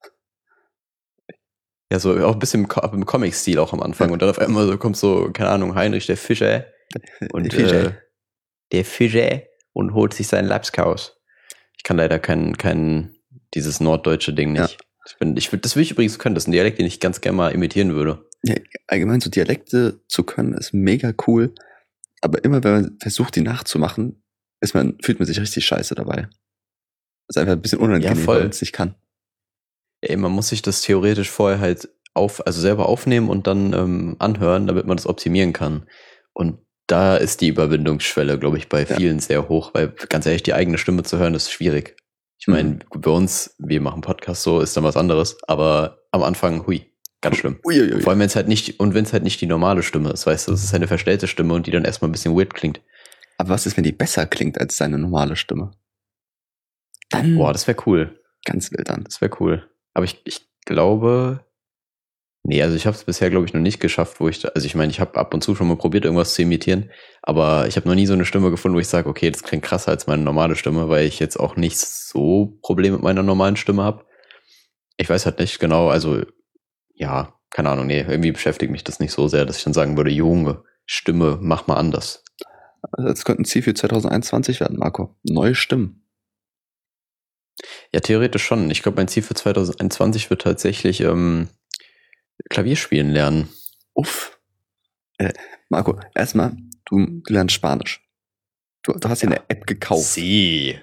Ja, so auch ein bisschen im, im Comic-Stil auch am Anfang. Und dann auf einmal so kommt so, keine Ahnung, Heinrich der Fischer. Und der Fischer, äh, der Fischer und holt sich seinen Lapskaus. Ich kann leider kein, kein, dieses norddeutsche Ding nicht. Ja. Ich bin, ich, das will ich übrigens können. Das ist ein Dialekt, den ich ganz gerne mal imitieren würde. Ja, allgemein so Dialekte zu können, ist mega cool. Aber immer, wenn man versucht, die nachzumachen, ist man, fühlt man sich richtig scheiße dabei. Das ist einfach ein bisschen unangenehm, ja, weil man es nicht kann. Ey, man muss sich das theoretisch vorher halt auf, also selber aufnehmen und dann ähm, anhören, damit man das optimieren kann. Und da ist die Überwindungsschwelle, glaube ich, bei ja. vielen sehr hoch, weil ganz ehrlich, die eigene Stimme zu hören, ist schwierig. Ich meine, mhm. bei uns, wir machen Podcast, so ist dann was anderes, aber am Anfang, hui, ganz schlimm. Ui, ui, ui. Vor allem, wenn es halt nicht, und wenn es halt nicht die normale Stimme ist, weißt du, es ist eine verstellte Stimme und die dann erstmal ein bisschen weird klingt. Aber was ist, wenn die besser klingt als seine normale Stimme? Dann. Boah, das wäre cool. Ganz wild dann. Das wäre cool. Aber ich, ich glaube, nee, also ich habe es bisher, glaube ich, noch nicht geschafft, wo ich, da, also ich meine, ich habe ab und zu schon mal probiert, irgendwas zu imitieren, aber ich habe noch nie so eine Stimme gefunden, wo ich sage, okay, das klingt krasser als meine normale Stimme, weil ich jetzt auch nicht so Probleme mit meiner normalen Stimme habe. Ich weiß halt nicht genau, also ja, keine Ahnung, nee, irgendwie beschäftigt mich das nicht so sehr, dass ich dann sagen würde, Junge, Stimme, mach mal anders. Also das könnte ein Ziel für zwanzig einundzwanzig werden, Marco. Neue Stimmen. Ja, theoretisch schon. Ich glaube, mein Ziel für zwanzig einundzwanzig wird tatsächlich ähm, Klavier spielen lernen. Uff. Äh, Marco, erstmal, du, du lernst Spanisch. Du, du hast dir ja eine App gekauft. Sie.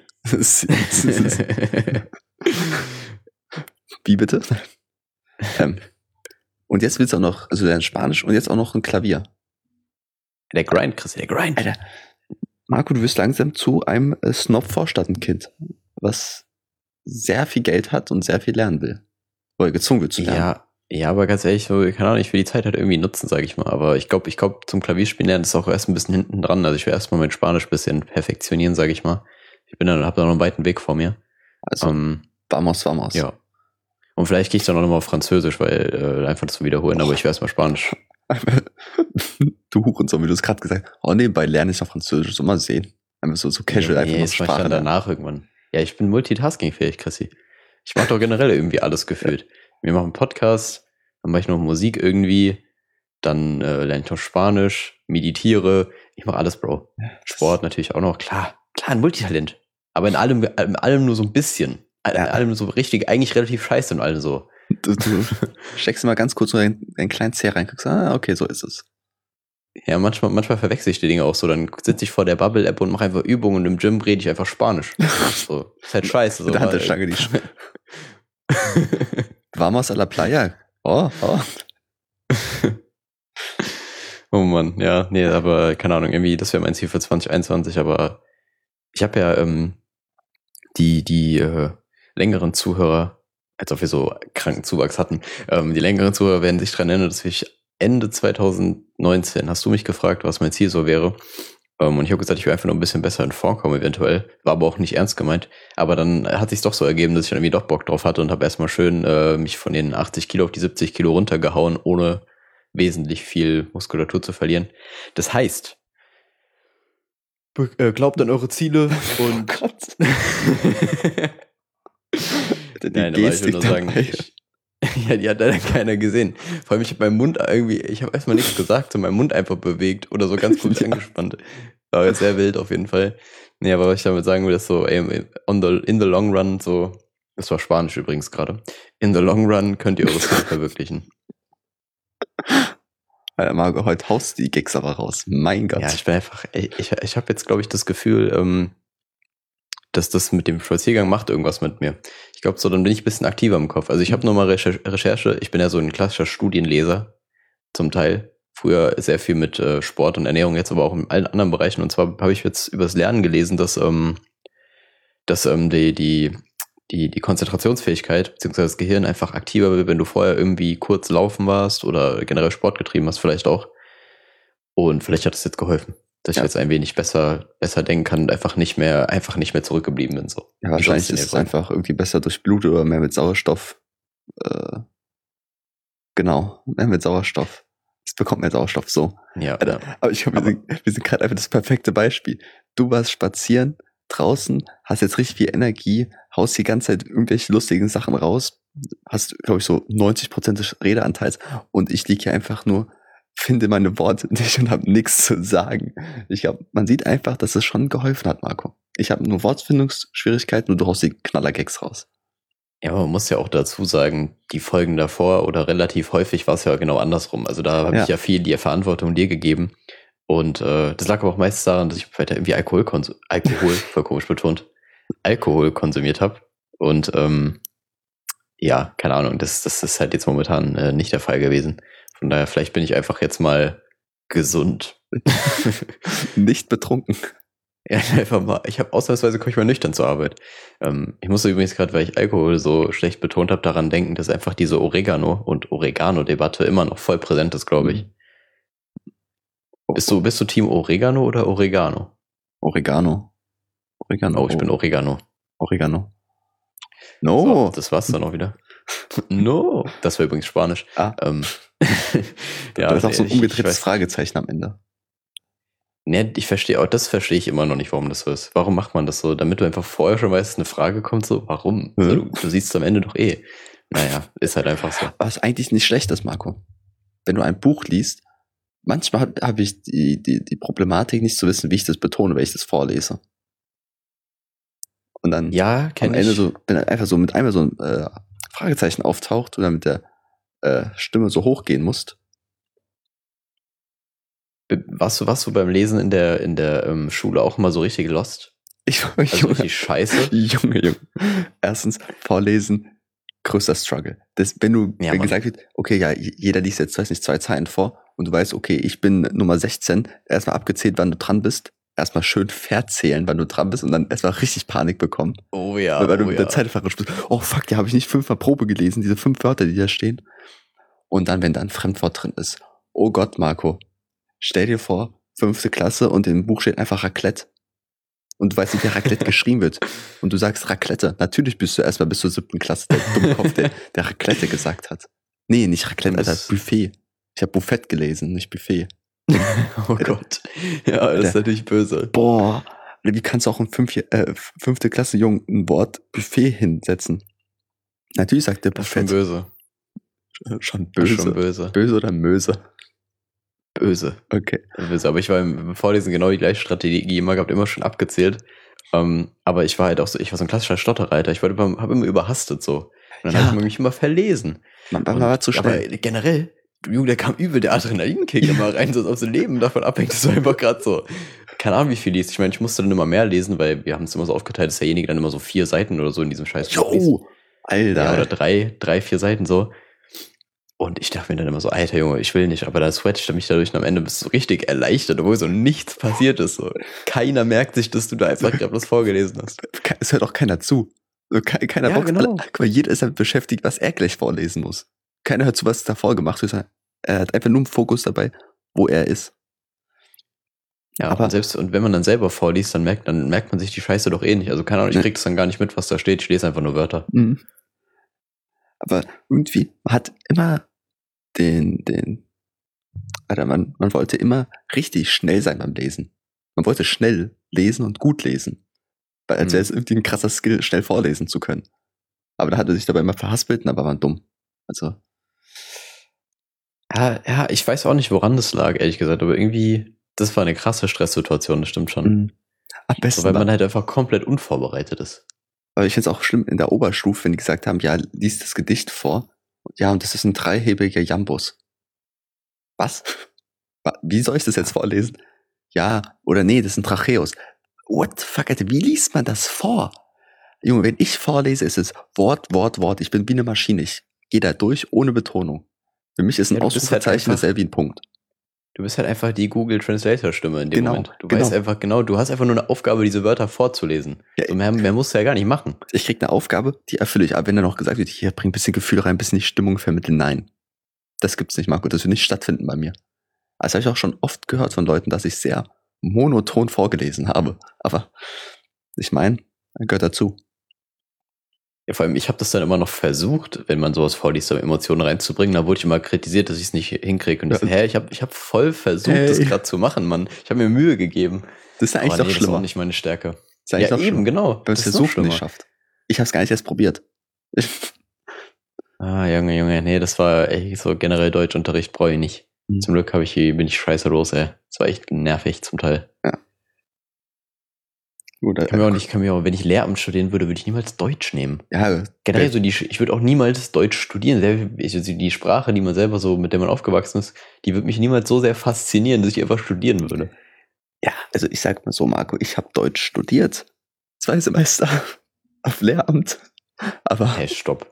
Wie bitte? ähm, und jetzt willst du auch noch, also du lernst Spanisch und jetzt auch noch ein Klavier. Der Grind, Chris, der Grind. Alter, Marco, du wirst langsam zu einem äh, Snob-Vorstadtenkind, was sehr viel Geld hat und sehr viel lernen will. Oder gezwungen wird zu lernen. Ja, ja, aber ganz ehrlich, so, keine Ahnung, ich will die Zeit halt irgendwie nutzen, sage ich mal. Aber ich glaube, ich glaube, zum Klavierspielen lernen ist auch erst ein bisschen hinten dran. Also ich will erstmal mein Spanisch ein bisschen perfektionieren, sage ich mal. Ich bin dann, habe da noch einen weiten Weg vor mir. Also, um, vamos, vamos. Ja. Und vielleicht gehe ich dann auch nochmal auf Französisch, weil äh, einfach das zu wiederholen, oh. aber ich will erstmal Spanisch. Du Hurensohn, wie du es gerade gesagt hast. Oh, nebenbei lerne ich noch Französisch, so mal sehen. Einfach so, so casual, nee, einfach nee, noch das Sprache ich dann danach irgendwann. Ja, ich bin multitaskingfähig, Chrissy. Ich mache doch generell irgendwie alles gefühlt. Ja. Wir machen einen Podcast, dann mache ich noch Musik irgendwie, dann äh, lerne ich noch Spanisch, meditiere, ich mache alles, Bro. Sport natürlich auch noch, klar, klar, ein Multitalent. Aber in allem, in allem nur so ein bisschen. In ja. allem so richtig, eigentlich relativ scheiße und allem so. Du, du steckst mal ganz kurz so einen, einen kleinen Zeh rein, guckst, ah, okay, so ist es. Ja, manchmal, manchmal verwechsel ich die Dinge auch so. Dann sitze ich vor der Bubble-App und mache einfach Übungen und im Gym rede ich einfach Spanisch. So, ist halt scheiße. So, Mit der Handelstange, die Sch- Vamos a la playa. Oh, oh. Oh Mann, ja, nee, aber keine Ahnung, irgendwie, das wäre mein Ziel für zwanzig einundzwanzig, aber ich habe ja ähm, die, die äh, längeren Zuhörer, als ob wir so kranken Zuwachs hatten, ähm, die längeren Zuhörer werden sich daran erinnern, dass ich Ende zwanzig neunzehn hast du mich gefragt, was mein Ziel so wäre. Um, und ich habe gesagt, ich will einfach nur ein bisschen besser in Form kommen, eventuell. War aber auch nicht ernst gemeint. Aber dann hat sich doch so ergeben, dass ich dann irgendwie doch Bock drauf hatte und habe erstmal schön äh, mich von den achtzig Kilo auf die siebzig Kilo runtergehauen, ohne wesentlich viel Muskulatur zu verlieren. Das heißt, be- äh, glaubt an eure Ziele und... Oh Gott. Nein, aber ich will nur sagen... Ich, ja, die hat leider keiner gesehen. Vor allem, ich habe meinen Mund irgendwie, ich habe erstmal nichts gesagt, so meinen Mund einfach bewegt oder so ganz kurz ja. angespannt. War jetzt sehr wild auf jeden Fall. Nee, aber was ich damit sagen will, ist so, ey, on the, in the long run, so, das war Spanisch übrigens gerade. In the long run könnt ihr eure Ziele verwirklichen. Marco, heute haust du die Gags aber raus. Mein Gott. Ja, ich bin einfach, ich, ich, ich habe jetzt, glaube ich, das Gefühl, ähm, dass das mit dem Spaziergang macht irgendwas mit mir. Ich glaube so, dann bin ich ein bisschen aktiver im Kopf. Also ich habe nochmal Recher- Recherche, ich bin ja so ein klassischer Studienleser zum Teil. Früher sehr viel mit äh, Sport und Ernährung, jetzt aber auch in allen anderen Bereichen. Und zwar habe ich jetzt über das Lernen gelesen, dass, ähm, dass ähm, die, die, die, die Konzentrationsfähigkeit bzw. das Gehirn einfach aktiver wird, wenn du vorher irgendwie kurz laufen warst oder generell Sport getrieben hast vielleicht auch. Und vielleicht hat es jetzt geholfen, dass Ja. ich jetzt ein wenig besser, besser denken kann und einfach nicht mehr, einfach nicht mehr zurückgeblieben bin. So. Ja, wahrscheinlich ist es einfach irgendwie besser durchblutet oder mehr mit Sauerstoff. Äh, genau, mehr mit Sauerstoff. Es bekommt mehr Sauerstoff, so. Ja, Alter, ja. aber ich glaube, wir sind, wir sind gerade einfach das perfekte Beispiel. Du warst spazieren draußen, hast jetzt richtig viel Energie, haust die ganze Zeit irgendwelche lustigen Sachen raus, hast, glaube ich, so neunzig Prozent des Redeanteils und ich liege hier einfach nur, finde meine Worte nicht und habe nichts zu sagen. Ich glaube, man sieht einfach, dass es schon geholfen hat, Marco. Ich habe nur Wortfindungsschwierigkeiten und du haust die Knallergags raus. Ja, aber man muss ja auch dazu sagen, die Folgen davor oder relativ häufig war es ja genau andersrum. Also da habe Ja. ich ja viel die Verantwortung dir gegeben. Und äh, das lag aber auch meistens daran, dass ich weiter irgendwie Alkohol, konsum- Alkohol voll komisch betont, Alkohol konsumiert habe. Und ähm, ja, keine Ahnung, das, das ist halt jetzt momentan äh, nicht der Fall gewesen. Von daher, vielleicht bin ich einfach jetzt mal gesund. Nicht betrunken. Ja, einfach mal. Ich habe ausnahmsweise komme ich mal nüchtern zur Arbeit. Ähm, ich musste übrigens gerade, weil ich Alkohol so schlecht betont habe, daran denken, dass einfach diese Oregano- und Oregano-Debatte immer noch voll präsent ist, glaube ich. Bist du, bist du Team Oregano oder Oregano? Oregano. Oregano. Oh, ich bin Oregano. Oregano. No. So, das war's dann auch wieder. No. Das war übrigens Spanisch. Ah. Ähm, Ja, das ist auch so ein ich- ich umgedrehtes weiß- Fragezeichen am Ende. Ne, ich verstehe auch, das verstehe ich immer noch nicht, warum das so ist. Warum macht man das so? Damit du einfach vorher schon weißt, eine Frage kommt so, warum? Hm? So, du, du siehst es am Ende doch eh. Naja, ist halt einfach so. Was eigentlich nicht schlecht ist, Marco. Wenn du ein Buch liest, manchmal habe hab ich die, die, die Problematik, nicht zu wissen, wie ich das betone, wenn ich das vorlese. Und dann Ja, am kenn Ende ich. so, wenn dann einfach so mit einmal so ein äh, Fragezeichen auftaucht oder mit der äh, Stimme so hochgehen musst. Be- Warst du, warst du beim Lesen in der, in der ähm, Schule auch immer so richtig lost? Ich, Also Junge, richtig scheiße? Junge, Junge. Erstens, vorlesen, größter Struggle. Das, wenn du Ja, wenn Mann. gesagt wird, okay, ja, jeder liest jetzt, weiß nicht, zwei Zeilen vor und du weißt, okay, ich bin Nummer sechzehn, erstmal abgezählt, wann du dran bist, erstmal schön verzählen, wann du dran bist und dann erstmal richtig Panik bekommen, Oh ja, weil, weil du oh mit ja. der Zeit verrutscht bist. Oh fuck, ja, habe ich nicht fünfmal Probe gelesen, diese fünf Wörter, die da stehen. Und dann, wenn da ein Fremdwort drin ist, oh Gott, Marco, stell dir vor, fünfte Klasse und im Buch steht einfach Raclette. Und du weißt nicht, wie Raclette geschrieben wird. Und du sagst Raclette. Natürlich bist du erstmal bis zur siebten Klasse der Dummkopf, der, der Raclette gesagt hat. Nee, nicht Raclette, Alter, Das- Buffet. Ich habe Buffet gelesen, nicht Buffet. Oh Gott. Ja, das ist natürlich böse. Boah, wie kannst du auch im fünf, äh, fünfte Klasse Jungen ein Wort Buffet hinsetzen? Natürlich sagt der Das ist schon Buffet. böse. Schon Das ist böse. schon böse. Böse oder Möse? Böse. Okay. Böse. Aber ich war im Vorlesen genau die gleiche Strategie immer gehabt, immer schon abgezählt. Ähm, aber ich war halt auch so, ich war so ein klassischer Stotterreiter. Ich habe immer überhastet so. Und dann Ja. habe ich mich immer verlesen. Man, man Und- war zu schnell. Aber generell, Junge, da kam übel der Adrenalinkick immer rein, so dass das Leben davon abhängt. Das war einfach gerade so. Keine Ahnung, wie viel liest. Ich meine, ich musste dann immer mehr lesen, weil wir haben es immer so aufgeteilt, dass derjenige dann immer so vier Seiten oder so in diesem Scheiß Buch liest. Jo, Alter. Ja, oder drei, drei, vier Seiten so. Und ich dachte mir dann immer so, Alter Junge, ich will nicht, aber da swatcht er mich dadurch und am Ende bist du richtig erleichtert, obwohl so nichts passiert ist. So. Keiner merkt sich, dass du da einfach gerade was vorgelesen hast. Ke- Es hört auch keiner zu. So, ke- Keiner Ja, Bock. genau. Alle, guck mal, jeder ist damit beschäftigt, was er gleich vorlesen muss. Keiner hört zu, was davor gemacht wird. sondern Er hat einfach nur einen Fokus dabei, wo er ist. Ja, Aber- und selbst, und wenn man dann selber vorliest, dann merkt, dann merkt man sich die Scheiße doch eh nicht. Also keine Ahnung, ich Nee. krieg das dann gar nicht mit, was da steht. Ich lese einfach nur Wörter. Mhm. Aber irgendwie, man hat immer den, den, Alter, man, man wollte immer richtig schnell sein beim Lesen. Man wollte schnell lesen und gut lesen. Weil als Mhm. wäre es irgendwie ein krasser Skill, schnell vorlesen zu können. Aber da hat er sich dabei immer verhaspelt und aber war dumm. Also, Ja, ja, ich weiß auch nicht, woran das lag, ehrlich gesagt, aber irgendwie, das war eine krasse Stresssituation, das stimmt schon. mh. am besten So, weil war, man halt einfach komplett unvorbereitet ist. aber ich finde es auch schlimm in der Oberstufe, wenn die gesagt haben, ja, lies das Gedicht vor. Ja, und das ist ein dreihebiger Jambus. Was? Wie soll ich das jetzt vorlesen? Ja, oder nee, das ist ein Tracheus. What the fuck, Alter, wie liest man das vor? Junge, wenn ich vorlese, ist es Wort, Wort, Wort. Ich bin wie eine Maschine. Ich gehe da durch ohne Betonung. Für mich ist ein Ja, du bist halt Ausrufezeichen einfach- dasselbe wie ein Punkt. Du bist halt einfach die Google Translator Stimme in dem Genau, Moment. Du genau. weißt einfach genau, du hast einfach nur eine Aufgabe, diese Wörter vorzulesen. Ja, So mehr, mehr musst du ja gar nicht machen. Ich krieg eine Aufgabe, die erfülle ich. Aber wenn dann noch gesagt wird, hier, bring ein bisschen Gefühl rein, ein bisschen die Stimmung vermitteln, nein. Das gibt's nicht, Marco. Das wird nicht stattfinden bei mir. Das habe ich auch schon oft gehört von Leuten, dass ich sehr monoton vorgelesen habe. Aber ich meine, gehört dazu. Ja, vor allem, ich habe das dann immer noch versucht, wenn man sowas vorliest, um Emotionen reinzubringen. Da wurde ich immer kritisiert, dass ich es nicht hinkriege. Und ich so, hä, ich habe ich hab voll versucht, Hey. das gerade zu machen, Mann. Ich habe mir Mühe gegeben. Das ist ja eigentlich Aber noch nee, das ist schlimmer. auch nicht meine Stärke. Das ist eigentlich Ja, noch eben, schlimmer, genau. wenn man es Das ist noch versucht und nicht schlimmer. schafft. Ich habe es gar nicht erst probiert. Ich, Ah, Junge, Junge, nee, das war echt so generell Deutschunterricht brauche ich nicht. Hm. Zum Glück habe ich hier, bin ich scheiße los, ey. Das war echt nervig zum Teil. gut, Ich kann mir auch nicht, kann mir auch, wenn ich Lehramt studieren würde, würde ich niemals Deutsch nehmen. Ja, Generell so die, ich würde auch niemals Deutsch studieren. Selber- ich- also Die Sprache, die man selber so, mit der man aufgewachsen ist, die würde mich niemals so sehr faszinieren, dass ich einfach studieren würde. ja, also ich sag mal so, Marco, ich habe Deutsch studiert. Zwei Semester auf Lehramt. Aber Hey, stopp.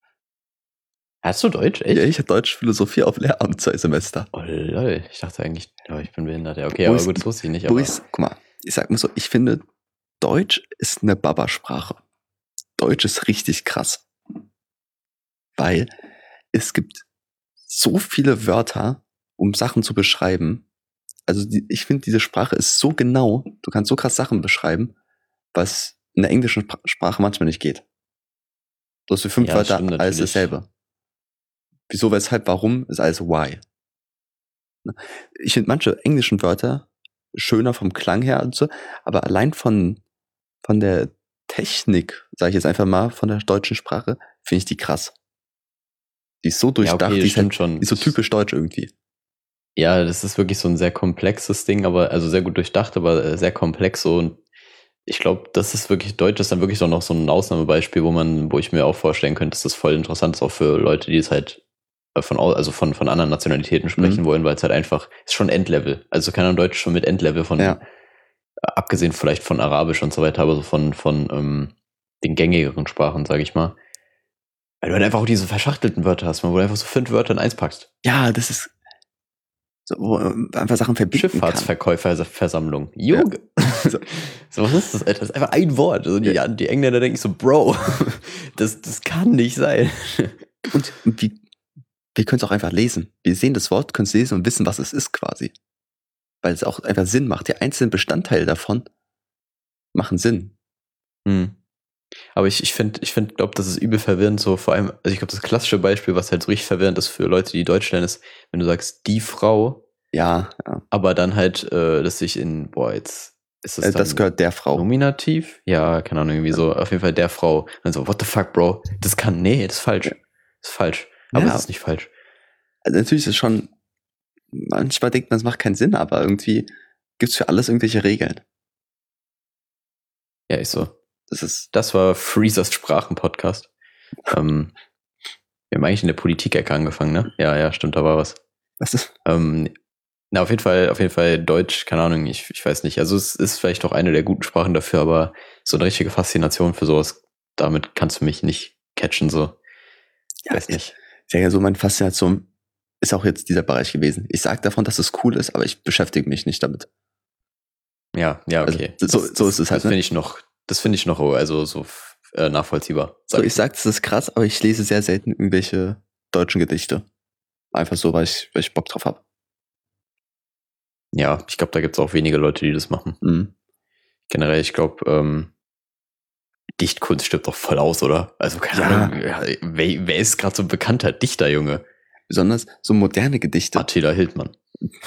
Hast du Deutsch? Echt? ja, ich habe Deutsch Philosophie auf Lehramt zwei Semester. Oh, lol. Ich dachte eigentlich, ja, ich bin behindert. Ja, okay, Wo aber ist- gut, das wusste ich nicht. Wo Aber ich's- guck mal, ich sag mal so, ich finde, Deutsch ist eine Baba-Sprache. Deutsch ist richtig krass. Weil es gibt so viele Wörter, um Sachen zu beschreiben. Also die, ich finde, diese Sprache ist so genau, du kannst so krass Sachen beschreiben, was in der englischen Spra- Sprache manchmal nicht geht. Du hast für fünf Ja, das Wörter stimmt alles natürlich. dasselbe. Wieso, weshalb, warum ist alles why. Ne? Ich finde manche englischen Wörter schöner vom Klang her und so, aber allein von, von der Technik, sage ich jetzt einfach mal, von der deutschen Sprache, finde ich die krass. Die ist so ja, durchdacht, okay, die, ist stimmt halt, schon. die ist so typisch deutsch irgendwie. Ja, das ist wirklich so ein sehr komplexes Ding, aber also sehr gut durchdacht, aber äh, sehr komplex so. Und ich glaube, das ist wirklich, Deutsch ist dann wirklich so noch so ein Ausnahmebeispiel, wo man, wo ich mir auch vorstellen könnte, dass das voll interessant ist, auch für Leute, die es halt äh, von, au- also von, von anderen Nationalitäten sprechen Mhm. wollen, weil es halt einfach, ist schon Endlevel. Also kann man Deutsch schon mit Endlevel von, Ja. äh, abgesehen vielleicht von Arabisch und so weiter, aber so von, von ähm, den gängigeren Sprachen, sage ich mal. Weil du halt einfach auch diese verschachtelten Wörter hast, wo du einfach so fünf Wörter in eins packst. Ja, das ist so, wo man einfach Sachen verbinden kann. Schifffahrtsverkäuferversammlung. Junge. So. So, was ist das, Alter? Das ist einfach ein Wort. Also die, Ja. die Engländer denken so, Bro, das, das kann nicht sein. Und wir, wir können es auch einfach lesen. Wir sehen das Wort, können es lesen und wissen, was es ist quasi. Weil es auch einfach Sinn macht. Die einzelnen Bestandteile davon machen Sinn. Hm. Aber ich, ich finde, ich find, glaube, das ist übel verwirrend, so vor allem, also ich glaube, das klassische Beispiel, was halt so richtig verwirrend ist für Leute, die Deutsch lernen, ist, wenn du sagst, die Frau, Ja, ja. aber dann halt, äh, dass sich in, boah, jetzt ist das Äh, dann das gehört der Frau. Nominativ? Ja, keine Ahnung, irgendwie so, auf jeden Fall der Frau. Und so, what the fuck, Bro? Das kann, nee, das ist falsch. Das ist falsch. Aber Ja. es ist nicht falsch. Also natürlich ist es schon, manchmal denkt man, es macht keinen Sinn, aber irgendwie gibt's für alles irgendwelche Regeln. Ja, ist so. Das ist, Das war Freezers Sprachen-Podcast. ähm, wir haben eigentlich in der Politik-Ecke angefangen, ne? Ja, ja, stimmt, da war was. das ist, Ähm, na, auf jeden Fall, auf jeden Fall Deutsch, keine Ahnung, ich, ich weiß nicht. Also es ist vielleicht auch eine der guten Sprachen dafür, aber so eine richtige Faszination für sowas, damit kannst du mich nicht catchen, so. ja, Weiß ich, nicht. ich sag ja so, meine Faszination ist auch jetzt dieser Bereich gewesen. Ich sag davon, dass es cool ist, aber ich beschäftige mich nicht damit. Ja, ja, Also, okay. so- so ist es halt, Das ne? finde ich noch, das finde ich noch, also so äh, nachvollziehbar. So, ich sag, das ist krass, aber ich lese sehr selten irgendwelche deutschen Gedichte. Einfach so, weil ich, weil ich Bock drauf habe. Ja, ich glaube, da gibt es auch wenige Leute, die das machen. Mhm. Generell, ich glaube, ähm, Dichtkunst stirbt doch voll aus, oder? Also, keine Ja. Ahnung, ja, wer, wer ist gerade so ein bekannter Dichter, Junge? Besonders so moderne Gedichte. Attila Hildmann.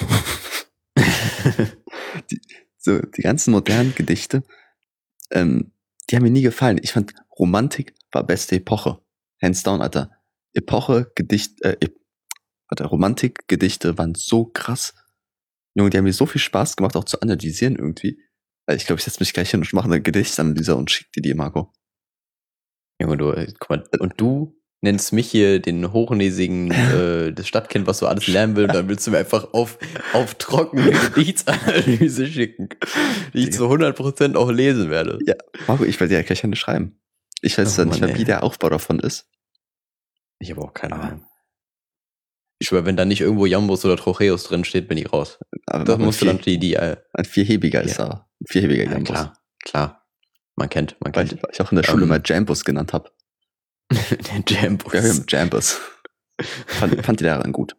So, die ganzen modernen Gedichte, ähm, die haben mir nie gefallen. Ich fand, Romantik war beste Epoche. Hands down, Alter. Epoche, Gedicht, äh, Ep- warte, Romantik, Gedichte waren so krass. Junge, die haben mir so viel Spaß gemacht, auch zu analysieren irgendwie. Weil ich glaube, ich setze mich gleich hin und mache eine Gedichtanalyse und schick dir die, Marco. Junge, du, äh, guck mal, und du nennst mich hier den hochnäsigen, äh, das Stadtkind, was so alles lernen will, und dann willst du mir einfach auf, auf trockene Gedichtsanalyse schicken, die ich zu hundert Prozent auch lesen werde. Ja, Marco, ich werde dir ja gleich eine schreiben. Ich weiß Oh ja nicht Mann, mehr, wie ey. der Aufbau davon ist. Ich habe auch keine Aber- Ahnung. Ich schwör, wenn da nicht irgendwo Jambus oder Trocheus drin steht, bin ich raus. Aber Das Marco, musst du ein dann die, die, äh, Ein vierhebiger Ja. ist da. Ein vierhebiger ja, Jambus. klar, klar. Man kennt, man Weil kennt. ich, weil ich auch in der Schule Ähm, mal Jambus genannt habe. Den Jambus. Ja, wir haben Jambus. fand, fand die Lehrerin gut.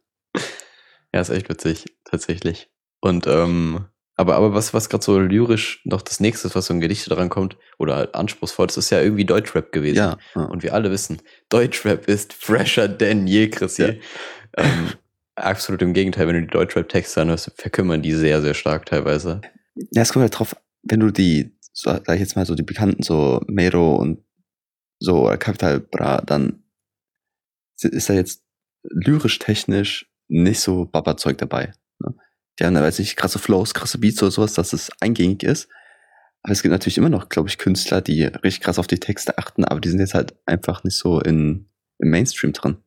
Ja, ist echt witzig, tatsächlich. Und, ähm, aber, aber was, was gerade so lyrisch noch das nächste ist, was so ein Gedicht dran kommt, oder halt anspruchsvoll, das ist ja irgendwie Deutschrap gewesen. Ja. ja. Und wir alle wissen, Deutschrap ist fresher denn je, Chrissy. Ja. Ähm, absolut im Gegenteil, wenn du die Deutschrap-Texte anhörst, verkümmern die sehr, sehr stark teilweise. Ja, es kommt halt drauf, wenn du die, so, sag ich jetzt mal so die bekannten, so Mero und so, oder Capital Bra, dann ist da jetzt lyrisch, technisch nicht so Baba-Zeug dabei. Ne? Die haben da, weiß ich, krasse Flows, krasse Beats oder sowas, dass es eingängig ist. Aber es gibt natürlich immer noch, glaube ich, Künstler, die richtig krass auf die Texte achten, aber die sind jetzt halt einfach nicht so in, im Mainstream drin.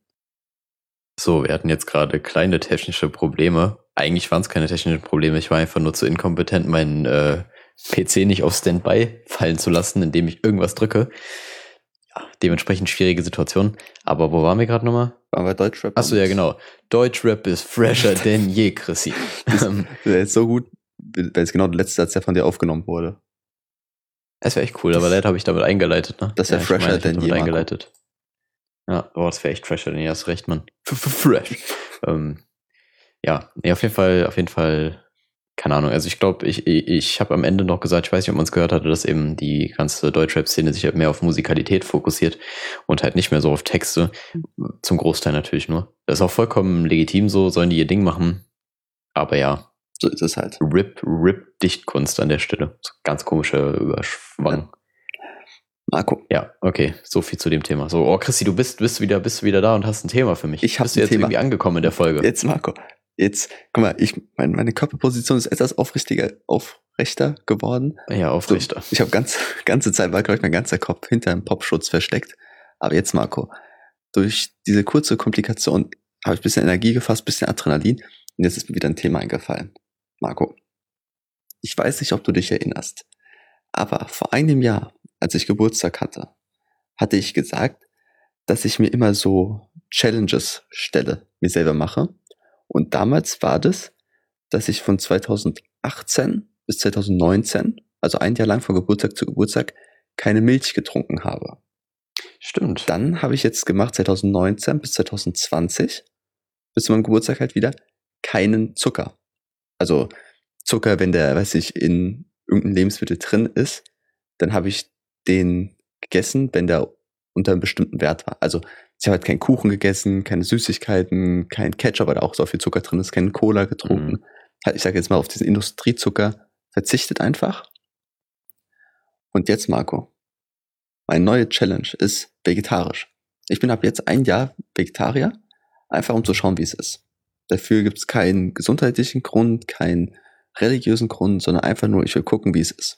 So, wir hatten jetzt gerade kleine technische Probleme. Eigentlich waren es keine technischen Probleme. Ich war einfach nur zu inkompetent, meinen äh, P C nicht auf Standby fallen zu lassen, indem ich irgendwas drücke. Ja, dementsprechend schwierige Situation. Aber wo waren wir gerade nochmal? Aber bei Deutschrap. Achso, ja, genau. Deutschrap ist fresher denn je, Chrissy. Ähm, Der ist so gut, weil es genau der letzte Satz, der von dir aufgenommen wurde. Das wäre echt cool, aber leider habe ich damit eingeleitet, ne? Das wär ja, ich fresher meine, ich hab denn damit je, Marco. eingeleitet. Ja, oh, das wäre echt fresher denn je, hast recht, Mann. Fresh. ähm, ja, nee, auf jeden Fall, auf jeden Fall, keine Ahnung, also ich glaube, ich, ich, ich habe am Ende noch gesagt, ich weiß nicht, ob man es gehört hatte, dass eben die ganze Deutschrap-Szene sich halt mehr auf Musikalität fokussiert und halt nicht mehr so auf Texte, zum Großteil natürlich nur. Das ist auch vollkommen legitim so, sollen die ihr Ding machen, aber ja, So ist es halt. Rip, Rip Dichtkunst an der Stelle. So ganz komischer Überschwang. Marco, Ja, okay, so viel zu dem Thema. So, oh Christi, du bist, bist wieder, bist wieder da und hast ein Thema für mich. Ich hab bist du ein jetzt Thema. irgendwie angekommen in der Folge? jetzt Marco, jetzt, guck mal, ich, mein, meine Körperposition ist etwas aufrichtiger, aufrechter geworden. Ja, aufrichter. So, ich habe ganz, ganze Zeit war, glaube ich, mein ganzer Kopf hinter einem Popschutz versteckt. Aber jetzt, Marco, durch diese kurze Komplikation habe ich ein bisschen Energie gefasst, ein bisschen Adrenalin und jetzt ist mir wieder ein Thema eingefallen. Marco, ich weiß nicht, ob du dich erinnerst, aber vor einem Jahr, als ich Geburtstag hatte, hatte ich gesagt, dass ich mir immer so Challenges stelle, mir selber mache. Und damals war das, dass ich von zweitausendachtzehn bis zweitausendneunzehn, also ein Jahr lang von Geburtstag zu Geburtstag, keine Milch getrunken habe. Stimmt. Dann habe ich jetzt gemacht, zweitausendneunzehn bis zweitausendzwanzig, bis zu meinem Geburtstag halt wieder, keinen Zucker. Also Zucker, wenn der, weiß ich, in irgendeinem Lebensmittel drin ist, dann habe ich den gegessen, wenn der unter einem bestimmten Wert war. Also ich habe halt keinen Kuchen gegessen, keine Süßigkeiten, kein Ketchup, weil da auch so viel Zucker drin ist, keinen Cola getrunken. Mhm. Halt, ich sage jetzt mal, auf diesen Industriezucker verzichtet einfach. Und jetzt, Marco, meine neue Challenge ist vegetarisch. Ich bin ab jetzt ein Jahr Vegetarier, einfach um zu schauen, wie es ist. Dafür gibt es keinen gesundheitlichen Grund, keinen religiösen Grund, sondern einfach nur, ich will gucken, wie es ist.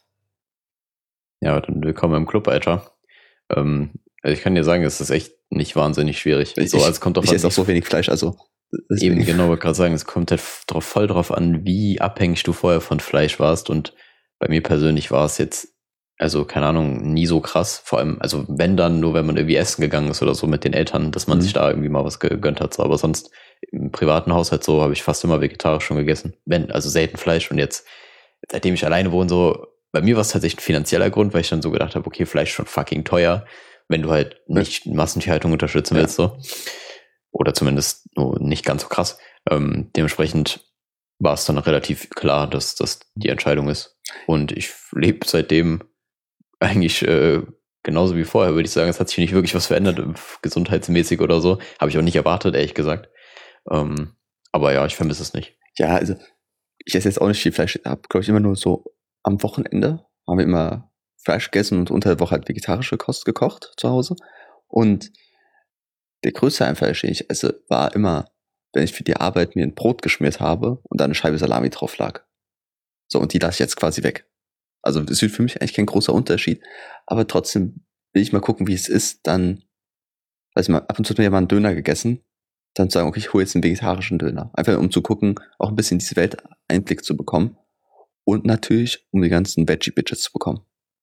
Ja, dann willkommen im Club, Alter. Ähm, also ich kann dir sagen, es ist echt nicht wahnsinnig schwierig. Ich, so, also es kommt ich drauf esse auch so wenig Fleisch, also Eben, genau, wollte gerade sagen, es kommt halt drauf, voll drauf an, wie abhängig du vorher von Fleisch warst. Und bei mir persönlich war es jetzt, also keine Ahnung, nie so krass. Vor allem, also wenn dann, nur wenn man irgendwie essen gegangen ist oder so mit den Eltern, dass man Mhm. sich da irgendwie mal was gegönnt hat. So. Aber sonst im privaten Haushalt so habe ich fast immer vegetarisch schon gegessen. Wenn, also selten Fleisch. Und jetzt, seitdem ich alleine wohne, so, bei mir war es tatsächlich ein finanzieller Grund, weil ich dann so gedacht habe, okay, Fleisch ist schon fucking teuer, wenn du halt nicht Massentierhaltung unterstützen Ja. willst, so. Oder zumindest nur nicht ganz so krass. Ähm, dementsprechend war es dann relativ klar, dass das die Entscheidung ist. Und ich lebe seitdem eigentlich äh, genauso wie vorher, würde ich sagen. Es hat sich nicht wirklich was verändert, äh, gesundheitsmäßig oder so. Habe ich auch nicht erwartet, ehrlich gesagt. Ähm, aber ja, ich vermisse es nicht. Ja, also ich esse jetzt auch nicht viel Fleisch. Ich habe, glaube ich, immer nur so am Wochenende haben wir immer Fleisch gegessen und unter der Woche halt vegetarische Kost gekocht zu Hause. Und der größte Einfall, den ich esse, war immer, wenn ich für die Arbeit mir ein Brot geschmiert habe und da eine Scheibe Salami drauf lag. So, und die lasse ich jetzt quasi weg. Also das ist für mich eigentlich kein großer Unterschied, aber trotzdem will ich mal gucken, wie es ist, dann Weiß ich mal, ab und zu hat man ja mal einen Döner gegessen, dann zu sagen, okay, ich hole jetzt einen vegetarischen Döner. Einfach um zu gucken, auch ein bisschen in diese Welt Einblick zu bekommen. Und natürlich, um die ganzen Veggie-Bitches zu bekommen.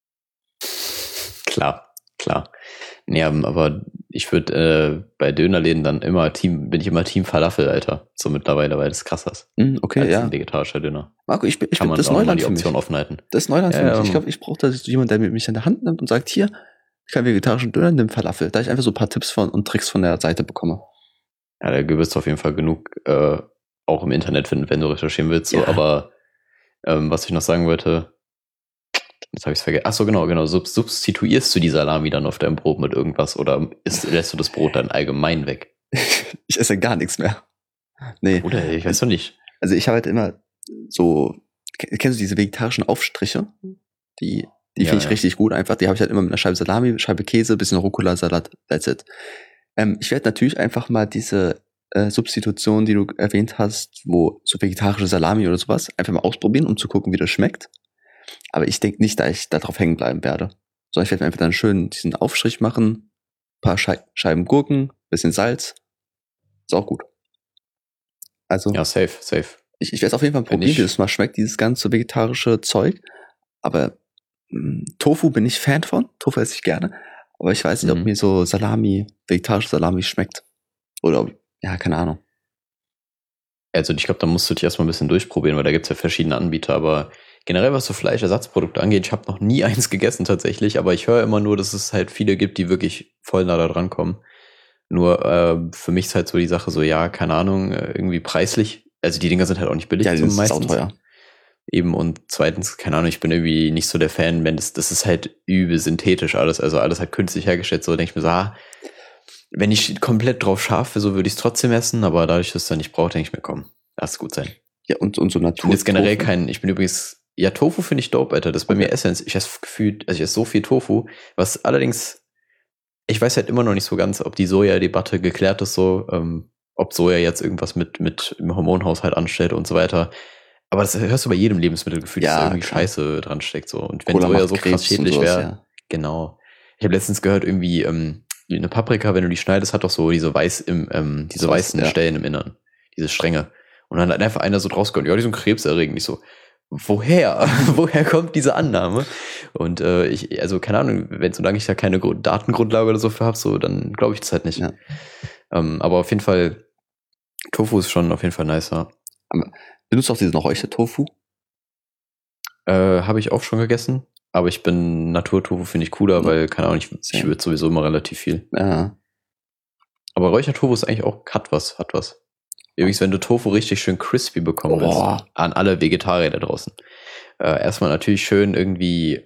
Klar, klar. Nee, aber ich würde äh, bei Dönerläden dann immer Team, bin ich immer Team Falafel, Alter. So mittlerweile, weil das krasser ist. Mm, okay, als ja. ein vegetarischer Döner. Marco, ich bin, ich Kann bin man das auch mal Neuland die für mich. Option offen halten. Das ist Neuland Ja, für mich. ja, Ich glaube, ich brauche da jemanden, der mich an der Hand nimmt und sagt, hier, ich kann vegetarischen Döner, nimm Falafel. Da ich einfach so ein paar Tipps von und Tricks von der Seite bekomme. Ja, da wirst du auf jeden Fall genug äh, auch im Internet finden, wenn du recherchieren willst. So. Ja. Aber ähm, was ich noch sagen wollte, jetzt habe ich es vergessen. Achso, genau, genau. Sub- substituierst du die Salami dann auf deinem Brot mit irgendwas oder ist, lässt du das Brot dann allgemein weg? Ich esse gar nichts mehr. Nee. Oder ich weiß doch nicht. Also ich habe halt immer so, kennst du diese vegetarischen Aufstriche? Die, die Ja, finde ich ja. richtig gut einfach. Die habe ich halt immer mit einer Scheibe Salami, Scheibe Käse, bisschen Rucola, Salat, that's it. Ähm, ich werde natürlich einfach mal diese äh, Substitution, die du erwähnt hast, wo so vegetarische Salami oder sowas, einfach mal ausprobieren, um zu gucken, wie das schmeckt. Aber ich denke nicht, dass ich da drauf hängen bleiben werde. Sondern ich werde mir einfach dann schön diesen Aufstrich machen, paar Schei- Scheiben Gurken, bisschen Salz. Ist auch gut. Also Ja, safe, safe. ich, ich werde es auf jeden Fall Wenn probieren, ich- wie das mal schmeckt, dieses ganze vegetarische Zeug. Aber mh, Tofu bin ich Fan von. Tofu esse ich gerne. Aber ich weiß nicht, ob Mhm. mir so Salami, vegetarische Salami schmeckt. Oder, ob- ja, keine Ahnung. Also ich glaube, da musst du dich erstmal ein bisschen durchprobieren, weil da gibt es ja verschiedene Anbieter, aber generell, was so Fleischersatzprodukte angeht, ich habe noch nie eins gegessen tatsächlich, aber ich höre immer nur, dass es halt viele gibt, die wirklich voll nah da dran kommen. Nur äh, für mich ist halt so die Sache so, ja, keine Ahnung, äh, irgendwie preislich. Also die Dinger sind halt auch nicht billig Ja, zum das ist meistens. sauteuer. Eben und zweitens, keine Ahnung, ich bin irgendwie nicht so der Fan, wenn das, das ist halt übel synthetisch alles, also alles halt künstlich hergestellt, so denke ich mir so, ah, wenn ich komplett drauf scharf wäre, so würde ich es trotzdem essen, aber dadurch, dass es dann nicht braucht, denke ich mir, komm, lass es gut sein. Ja, und, und so Ich bin Natur. jetzt generell kein, ich bin übrigens, ja, Tofu finde ich dope, Alter, das ist bei Okay. mir Essenz, ich esse gefühlt, also ich esse so viel Tofu, was allerdings, ich weiß halt immer noch nicht so ganz, ob die Soja-Debatte geklärt ist so, ähm, ob Soja jetzt irgendwas mit, mit im Hormonhaushalt anstellt und so weiter. Aber das hörst du bei jedem Lebensmittelgefühl, dass Ja, da irgendwie klar. Scheiße dran steckt. So. Und wenn Cola Soja macht so Krebs krass schädlich und sowas, wäre, ja. genau. Ich habe letztens gehört, irgendwie ähm, eine Paprika, wenn du die schneidest, hat doch so diese weiß im, ähm, diese So, weißen ja. Stellen im Innern, diese Stränge. Und dann hat einfach einer so draus gehört, ja, die sind krebserregend. Ich so, woher? Woher kommt diese Annahme? Und äh, ich, also keine Ahnung, wenn solange ich da keine Grund- Datengrundlage oder so für habe, so, dann glaube ich das halt nicht. Ja. Ähm, aber auf jeden Fall, Tofu ist schon auf jeden Fall nicer. Benutzt du auch diesen Räuchertofu? Äh, habe ich auch schon gegessen, aber ich bin Naturtofu finde ich cooler, Ja. weil, keine Ahnung, ich, ich Same. würde sowieso immer relativ viel. Ja. Aber Räuchertofu ist eigentlich auch, hat was, hat was. Übrigens, wenn du Tofu richtig schön crispy bekommen willst, Boah. an alle Vegetarier da draußen, äh, erstmal natürlich schön irgendwie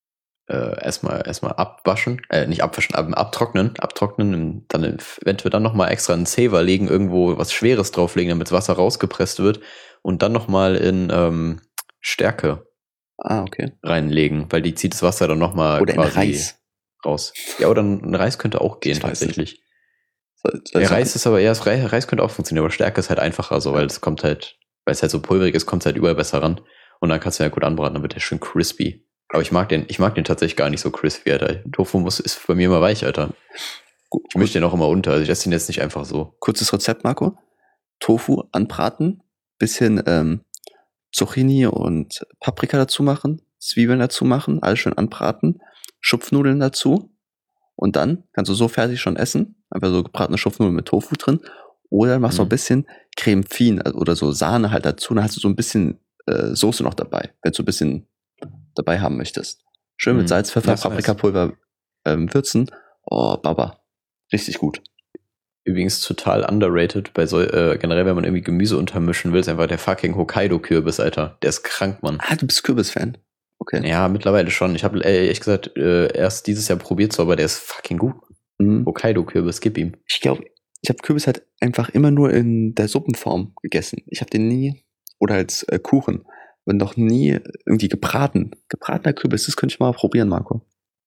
äh, erstmal erstmal abwaschen, äh, nicht abwaschen, aber abtrocknen, abtrocknen, und dann eventuell dann nochmal extra einen Saver legen, irgendwo was Schweres drauflegen, damit das Wasser rausgepresst wird und dann nochmal in ähm, Stärke Ah, okay. reinlegen, weil die zieht das Wasser dann nochmal Oder in quasi Reis. raus. Ja, oder ein Reis könnte auch gehen Ich weiß tatsächlich. Soll- Ja, soll- Reis ist aber, ja, das Reis, Reis könnte auch funktionieren, aber Stärke ist halt einfacher so, weil es kommt halt, weil es halt so pulverig ist, kommt es halt überall besser ran. Und dann kannst du ja gut anbraten, dann wird der schön crispy. Aber ich mag den, ich mag den tatsächlich gar nicht so crispy, Alter. Tofu muss, ist bei mir immer weich, Alter. Gut, Ich mische den auch immer unter, also ich esse den jetzt nicht einfach so. Kurzes Rezept, Marco. Tofu anbraten, bisschen ähm, Zucchini und Paprika dazu machen, Zwiebeln dazu machen, alles schön anbraten, Schupfnudeln dazu und dann kannst du so fertig schon essen, einfach so gebratene Schupfnudeln mit Tofu drin oder machst noch Mhm. ein bisschen Creme Fin also- oder so Sahne halt dazu, dann hast du so ein bisschen äh, Soße noch dabei, wenn du ein bisschen dabei haben möchtest. Schön Mhm. mit Salz, Pfeffer, Ja, ist nice. Paprikapulver ähm, würzen. Oh, Baba. Richtig gut. Übrigens total underrated bei so, äh, generell, wenn man irgendwie Gemüse untermischen will, ist einfach der fucking Hokkaido-Kürbis, Alter. Der ist krank, Mann. Ah, du bist Kürbis-Fan. Okay. Ja, mittlerweile schon. Ich habe ehrlich gesagt äh, erst dieses Jahr probiert, so, aber der ist fucking gut. Mhm. Hokkaido-Kürbis, gib ihm. Ich glaube, ich habe Kürbis halt einfach immer nur in der Suppenform gegessen. Ich habe den nie, oder als äh, Kuchen, und noch nie irgendwie gebraten. Gebratener Kürbis, das könnte ich mal probieren, Marco.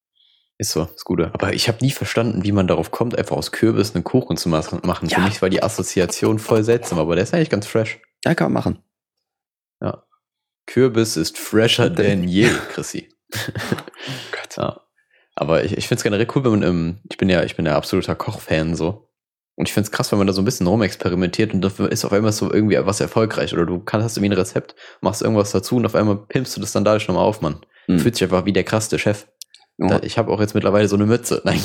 Ist so, ist gut. Aber ich habe nie verstanden, wie man darauf kommt, einfach aus Kürbis einen Kuchen zu machen. Für Ja. mich war die Assoziation voll seltsam, aber der ist eigentlich ganz fresh. Ja, kann man machen. Ja. Kürbis ist fresher denn je, Chrissy. Gott. Ja. Aber ich, ich finde es generell cool, wenn man, ähm, ich bin ja, ich bin ja absoluter Kochfan so. Und ich finde es krass, wenn man da so ein bisschen rumexperimentiert und dafür ist auf einmal so irgendwie was erfolgreich. Oder du kannst, hast irgendwie ein Rezept, machst irgendwas dazu und auf einmal pimpst du das dann dadurch nochmal auf, Mann. Du Mhm. fühlst dich einfach wie der krasseste Chef. Ja. Da, ich habe auch jetzt mittlerweile so eine Mütze. Nein.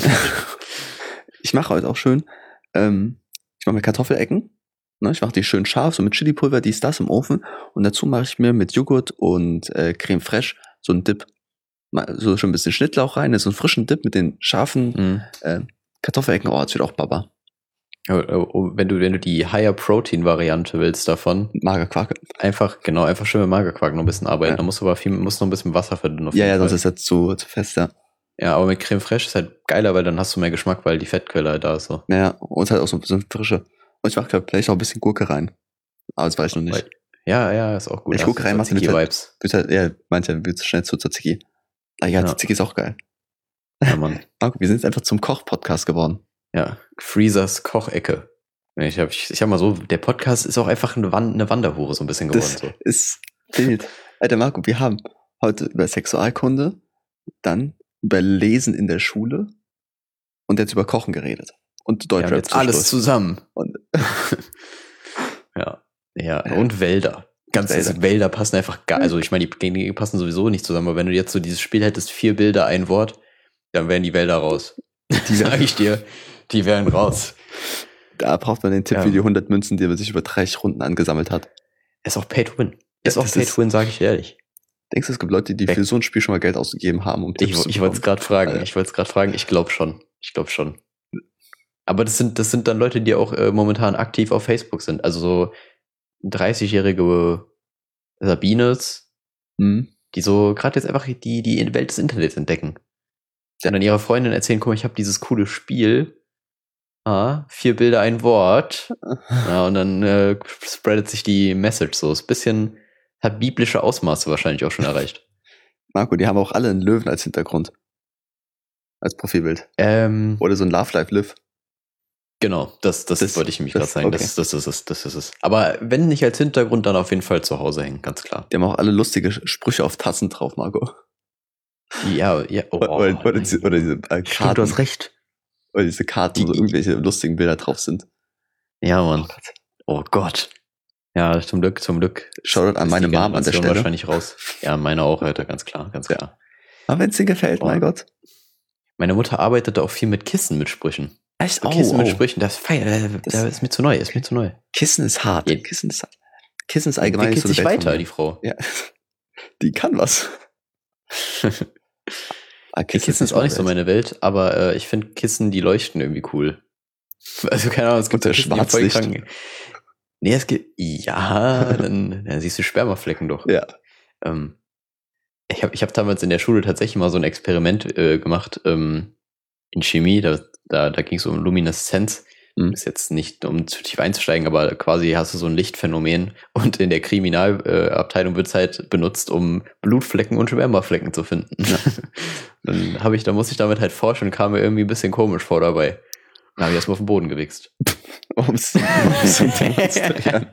Ich mache heute auch schön, ähm, ich mache mir Kartoffelecken. Ne, ich mache die schön scharf, so mit Chilipulver, dies, das im Ofen. Und dazu mache ich mir mit Joghurt und äh, Creme fraiche so einen Dip. Mal so schon ein bisschen Schnittlauch rein, so einen frischen Dip mit den scharfen Mhm. äh, Kartoffelecken. Oh, das wird auch Baba. Oh, oh, wenn du, wenn du die Higher Protein Variante willst davon, Magerquark. einfach, genau, einfach schön mit Magerquark noch ein bisschen arbeiten. Ja. Da musst du aber viel, musst noch ein bisschen Wasser verdünnen. auf Ja, jeden ja, Fall. sonst ist das zu, zu fest, ja. Ja, aber mit Creme Fraiche ist halt geiler, weil dann hast du mehr Geschmack, weil die Fettquelle halt da ist so. Naja, und halt auch so ein bisschen frische. Und ich mache glaub, vielleicht auch ein bisschen Gurke rein. Aber das weiß ich noch nicht. Weil, ja, ja, ist auch gut. Ich Da gucke hast du rein, machst du mit Tzatziki-Vibes. Wird halt, ja, manche wird schnell zu Tzatziki. Ah ja, Ja. Tzatziki ist auch geil. Ja, Mann. Marco, wir sind jetzt einfach zum Koch-Podcast geworden. Ja, Freezers Kochecke. Ich habe ich, ich hab mal so, der Podcast ist auch einfach eine, Wand, eine Wanderhure so ein bisschen geworden. Das So. ist wild. Alter Marco, wir haben heute über Sexualkunde, dann über Lesen in der Schule und jetzt über Kochen geredet. Und Wir Deutschrap haben jetzt alles zwischendurch. zusammen. Und Ja, ja, und Wälder. Ganz Wälder. Wälder. Wälder passen einfach gar, also ich meine, die, die passen sowieso nicht zusammen, aber wenn du jetzt so dieses Spiel hättest, vier Bilder, ein Wort, dann wären die Wälder raus. Die sage ich dir, die wären raus. da braucht man den Tipp Ja. für die hundert Münzen, die man sich über dreißig Runden angesammelt hat. Ist auch Pay to Win. Ist Ja, auch das Pay ist- to Win, sage ich dir ehrlich. Denkst du, es gibt Leute, die Weg. für so ein Spiel schon mal Geld ausgegeben haben, um Ich, Tipps zu ich wollte es bekommen? gerade fragen. Alter. Ich wollte es gerade fragen. Ich glaube schon. Ich glaube schon. Aber das sind, das sind dann Leute, die auch äh, momentan aktiv auf Facebook sind. Also so dreißigjährige Sabines, Hm? die so gerade jetzt einfach die, die Welt des Internets entdecken. Die dann ihrer Freundin erzählen, guck mal, ich habe dieses coole Spiel. Ah, vier Bilder, ein Wort. Ja, und dann äh, spreadet sich die Message so. Ist ein bisschen, hat biblische Ausmaße wahrscheinlich auch schon erreicht. Marco, die haben auch alle einen Löwen als Hintergrund. Als Profilbild. Ähm, Oder so ein Love Life Live. genau, das, das, Das- wollte ich nämlich das- gerade sagen. okay. Das, das ist es, das ist es. Aber wenn nicht als Hintergrund, dann auf jeden Fall zu Hause hängen, ganz klar. Die haben auch alle lustige Sprüche auf Tassen drauf, Marco. Ja, ja, oh, oder, oder, nein. diese, oder diese äh, Stimmt, Karten. du hast recht. Oder diese Karten, Die- wo so irgendwelche lustigen Bilder drauf sind. Ja, Mann. Oh Gott. Ja, zum Glück, zum Glück. Shoutout an ist meine die Mom an der Generation Stelle. wahrscheinlich raus. Ja, meine auch, Alter, ganz klar, ganz Ja. klar. Aber wenn es dir gefällt, Oh. mein Gott. Meine Mutter arbeitete auch viel mit Kissen mit Sprüchen. Echt? So Kissen mit Sprüchen, das, feier, äh, Das- das ist mir zu neu, ist mir zu neu. Kissen ist hart. Je- Kissen ist hart. Kissen ist allgemein Entwickelt nicht so eine sich Welt von weiter, mir. die Frau. Ja. Die kann was. Ah, Die Kissen ist auch nicht so meine Welt, aber äh, ich finde Kissen, die leuchten irgendwie cool. Also keine Ahnung, es gibt Unter so Kissen, die voll Schwarzlicht. krank- Nee, es gibt, ja, dann, dann siehst du Spermaflecken doch. Ja. Ähm, ich habe ich hab damals in der Schule tatsächlich mal so ein Experiment äh, gemacht ähm, in Chemie, da, da, da ging es um Lumineszenz. Mhm. Ist jetzt nicht, um zu tief einzusteigen, aber quasi hast du so ein Lichtphänomen und in der Kriminalabteilung äh, Abteilung wird's halt benutzt, um Blutflecken und Spermaflecken zu finden. Ja. Dann habe ich, da musste ich damit halt forschen und kam mir irgendwie ein bisschen komisch vor dabei. Dann habe ich erstmal auf den Boden gewichst. Um es zu demonstrieren.